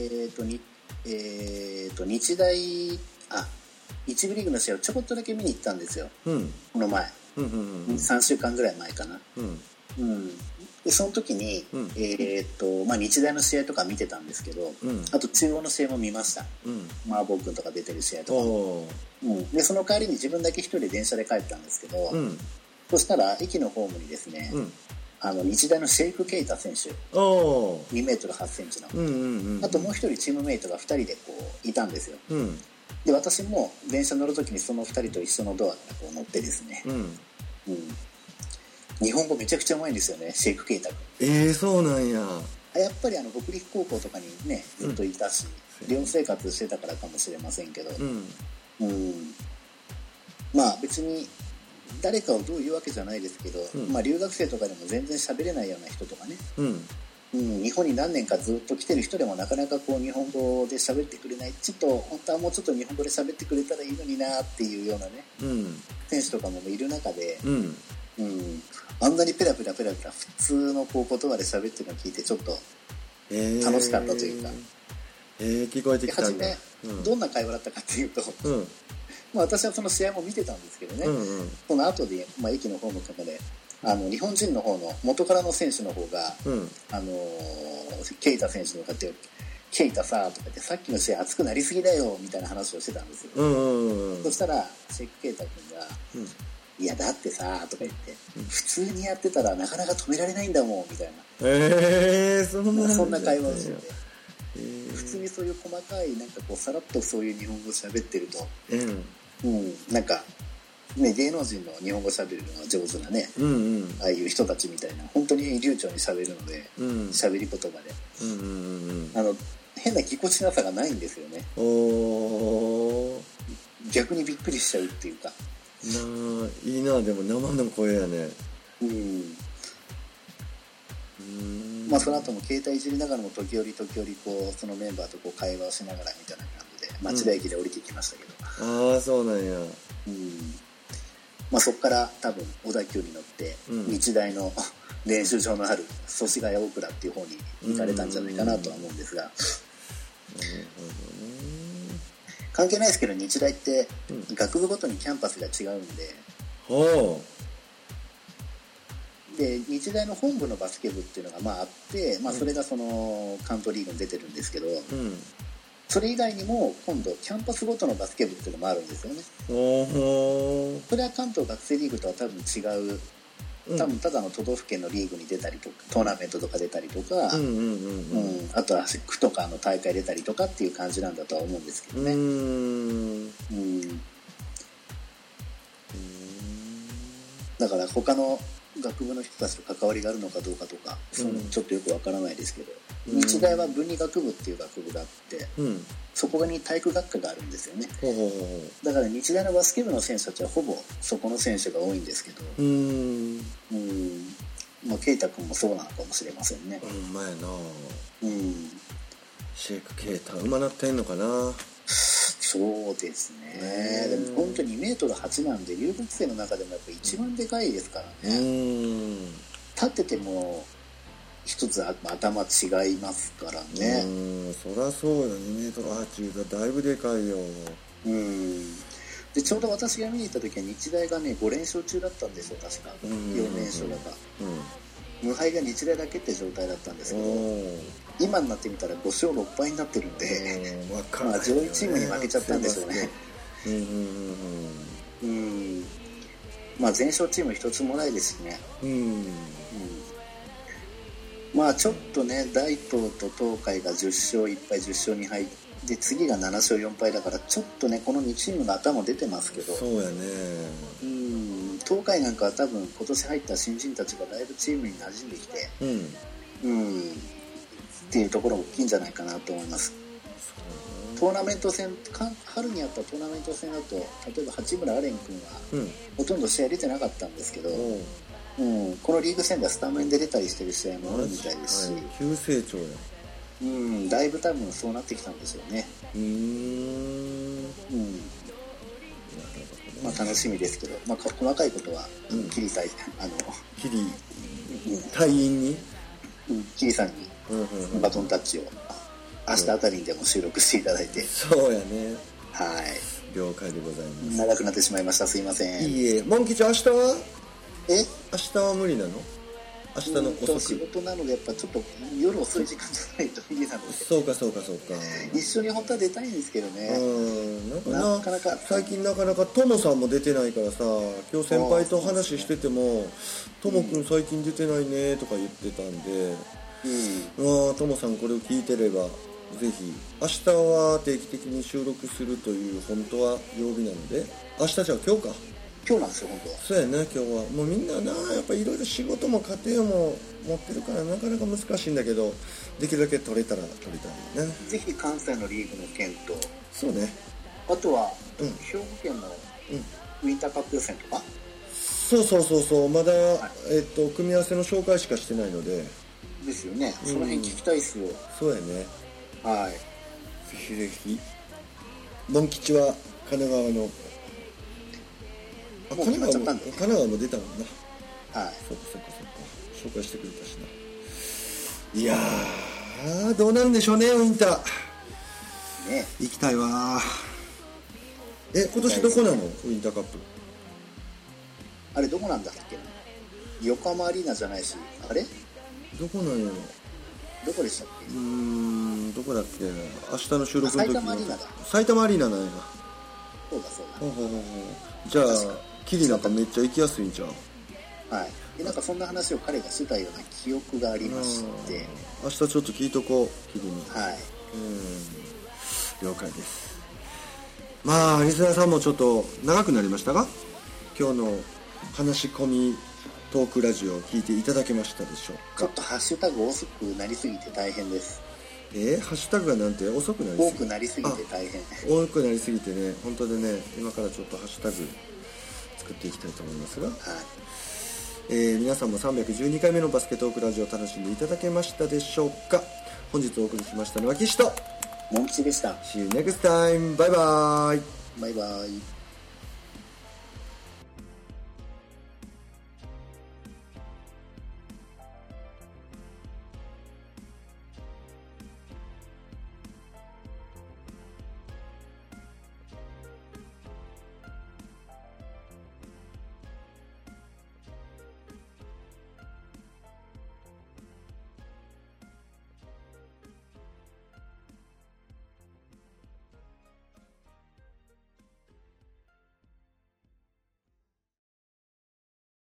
日大一部リーグの試合をちょこっとだけ見に行ったんですよ、この前、3週間ぐらい前かな。でその時に、日大の試合とか見てたんですけど、あと中央の試合も見ました。麻婆君とか出てる試合とかも、でその代わりに自分だけ一人で電車で帰ったんですけど、そしたら駅のホームにですね、日大のシェイク・ケイタ選手、2メートル8センチの、あともう一人チームメイトが2人でこういたんですよ。で私も電車乗る時にその2人と一緒のドアからこう乗ってですね、日本語めちゃくちゃうまいんですよね、シェイク・ケイタ君。 そうなんや。 やっぱり北陸高校とかにねずっといたし、寮生活してたからかもしれませんけど、まあ別に誰かをどういうわけじゃないですけど、留学生とかでも全然喋れないような人とかね、日本に何年かずっと来てる人でもなかなかこう日本語で喋ってくれない、ちょっと本当はもうちょっと日本語で喋ってくれたらいいのになっていうようなね、選手とかもいる中で、あんなにペラペラ普通のこう言葉で喋ってるのを聞いてちょっと楽しかったというか、 聞こえてきたんだ。 初めどんな会話だったかっていうと、私はその試合も見てたんですけどね、その後で、駅のホームとかで日本人の方の元からの選手の方が、ケイタ選手に向かって「ケイタさ」とか言って「さっきの試合熱くなりすぎだよ」みたいな話をしてたんですよ。そしたらシェイク・ケイタ君が「いやだってさ」とか言って「普通にやってたらなかなか止められないんだもん」みたいな、そんな会話をしてて、普通にそういう細かいなんかこうさらっとそういう日本語を喋ってると、なんかね、芸能人の日本語喋るのが上手なね、ああいう人たちみたいな本当に流暢に喋るので、喋り言葉で、変なぎこちなさがないんですよね。逆にびっくりしちゃうっていうか、 いいな。でも生の声やね。 その後も携帯いじりながらも時折こうそのメンバーとこう会話をしながらみたいな感じで町田駅で降りてきましたけど、 そうなんや。 そこから多分小田急に乗って、日大の練習場のある祖師ヶ谷大倉っていう方に行かれたんじゃないかなとは思うんですが、関係ないですけど日大って学部ごとにキャンパスが違うんで、で日大の本部のバスケ部っていうのがあって、それがその関東リーグに出てるんですけど、それ以外にも今度キャンパスごとのバスケ部っていうのもあるんですよね。それは関東学生リーグとは多分違う、多分ただの都道府県のリーグに出たりとかトーナメントとか出たりとか、あとは区とかの大会出たりとかっていう感じなんだとは思うんですけどね。だから他の学部の人たちと関わりがあるのかどうかとか、ちょっとよくわからないですけど、日大は文理学部っていう学部があって、そこに体育学科があるんですよね。だから日大のバスケ部の選手たちはほぼそこの選手が多いんですけど、ケイタ君もそうなのかもしれませんね。 シェイク・ケイタうまなってんのかな。 そうですね。でも本当に2メートル8なんで留学生の中でもやっぱ一番でかいですからね。立ってても一つ頭違いますからね。 そりゃそうよ、2メートル80だ、だいぶでかいよ。 でちょうど私が見に行った時は日大がね5連勝中だったんですよ、確か。4連勝だか、無敗が日大だけって状態だったんですけど、今になってみたら5勝6敗になってるんで、まあ上位チームに負けちゃったんでしょうね。まあ全勝チーム一つもないですしね。まあちょっとね、大東と東海が10勝1敗10勝2敗で、次が7勝4敗だから、ちょっとねこの2チームの頭出てますけど、 そうやね。 東海なんかは多分今年入った新人たちがだいぶチームに馴染んできて、っていうところ大きいんじゃないかなと思います。トーナメント戦、春にあったトーナメント戦だと、例えば八村アレン君はほとんど試合出てなかったんですけど、このリーグ戦ではスタメンで出たりしてる試合もあるみたいですし、 急成長や。 だいぶ多分そうなってきたんですよね。まあ楽しみですけど、まあ細かいことはキリ隊員にキリさんにバトンタッチを明日あたりにでも収録していただいて。 そうやね。 はい。 了解でございます。 長くなってしまいました。すいません。 いいえ。モン吉明日は？明日は無理なの？明日の遅く。 仕事なのでやっぱちょっと夜遅い時間じゃないと無理なので。 そうか。 一緒に本当は出たいんですけどね。なかなか最近なかなかトモさんも出てないからさ、今日先輩と話してても、トモくん最近出てないねとか言ってたんで、トモさんこれを聞いてれば。ぜひ明日は定期的に収録するという本当は曜日なので、明日じゃあ今日なんですよ本当は。 そうやな、今日はもうみんなな、やっぱいろいろ仕事も家庭も持ってるからなかなか難しいんだけど、できるだけ取れたら取りたいね。 ぜひ関西のリーグの件と、 そうね、 あとは、兵庫県のウィンターカップ予選とか、 そうまだ、組み合わせの紹介しかしてないのでですよね。その辺聞きたいっすよ。 そうやね。 はい。 ぜひぜひ。モン吉は神奈川の。神奈川も出たもんな。 はい。 そうか。紹介してくれたしな。いやー、どうなんでしょうね、ウィンター。 ね。 行きたいわ。今年どこなの？ウィンターカップ。 あれどこなんだっけ？横浜アリーナじゃないし、あれ？ どこなんやろ？ どこでしたっけ？ どこだっけ？明日の収録の時。 埼玉アリーナだ。 埼玉アリーナなんや。 そうだ。 じゃあキリなんかめっちゃ行きやすいんちゃう？ はい。なんかそんな話を彼がしてたような記憶がありまして。 明日ちょっと聞いとこう、キリに。 はい。 了解です。まあリスナーさんもちょっと長くなりましたが、今日の話し込みトークラジオを聞いていただけましたでしょうか。 ちょっとハッシュタグ遅くなりすぎて大変です。 ハッシュタグがなんて遅くなりすぎて。 多くなりすぎて大変。 多くなりすぎてね、本当でね、今からちょっとハッシュタグ作っていきたいと思いますが、皆さんも312回目のバスケトークラジオを楽しんでいただけましたでしょうか。本日お送りしましたのは岸とモン吉でした。 See you next time. バイバイ。 バイバイ。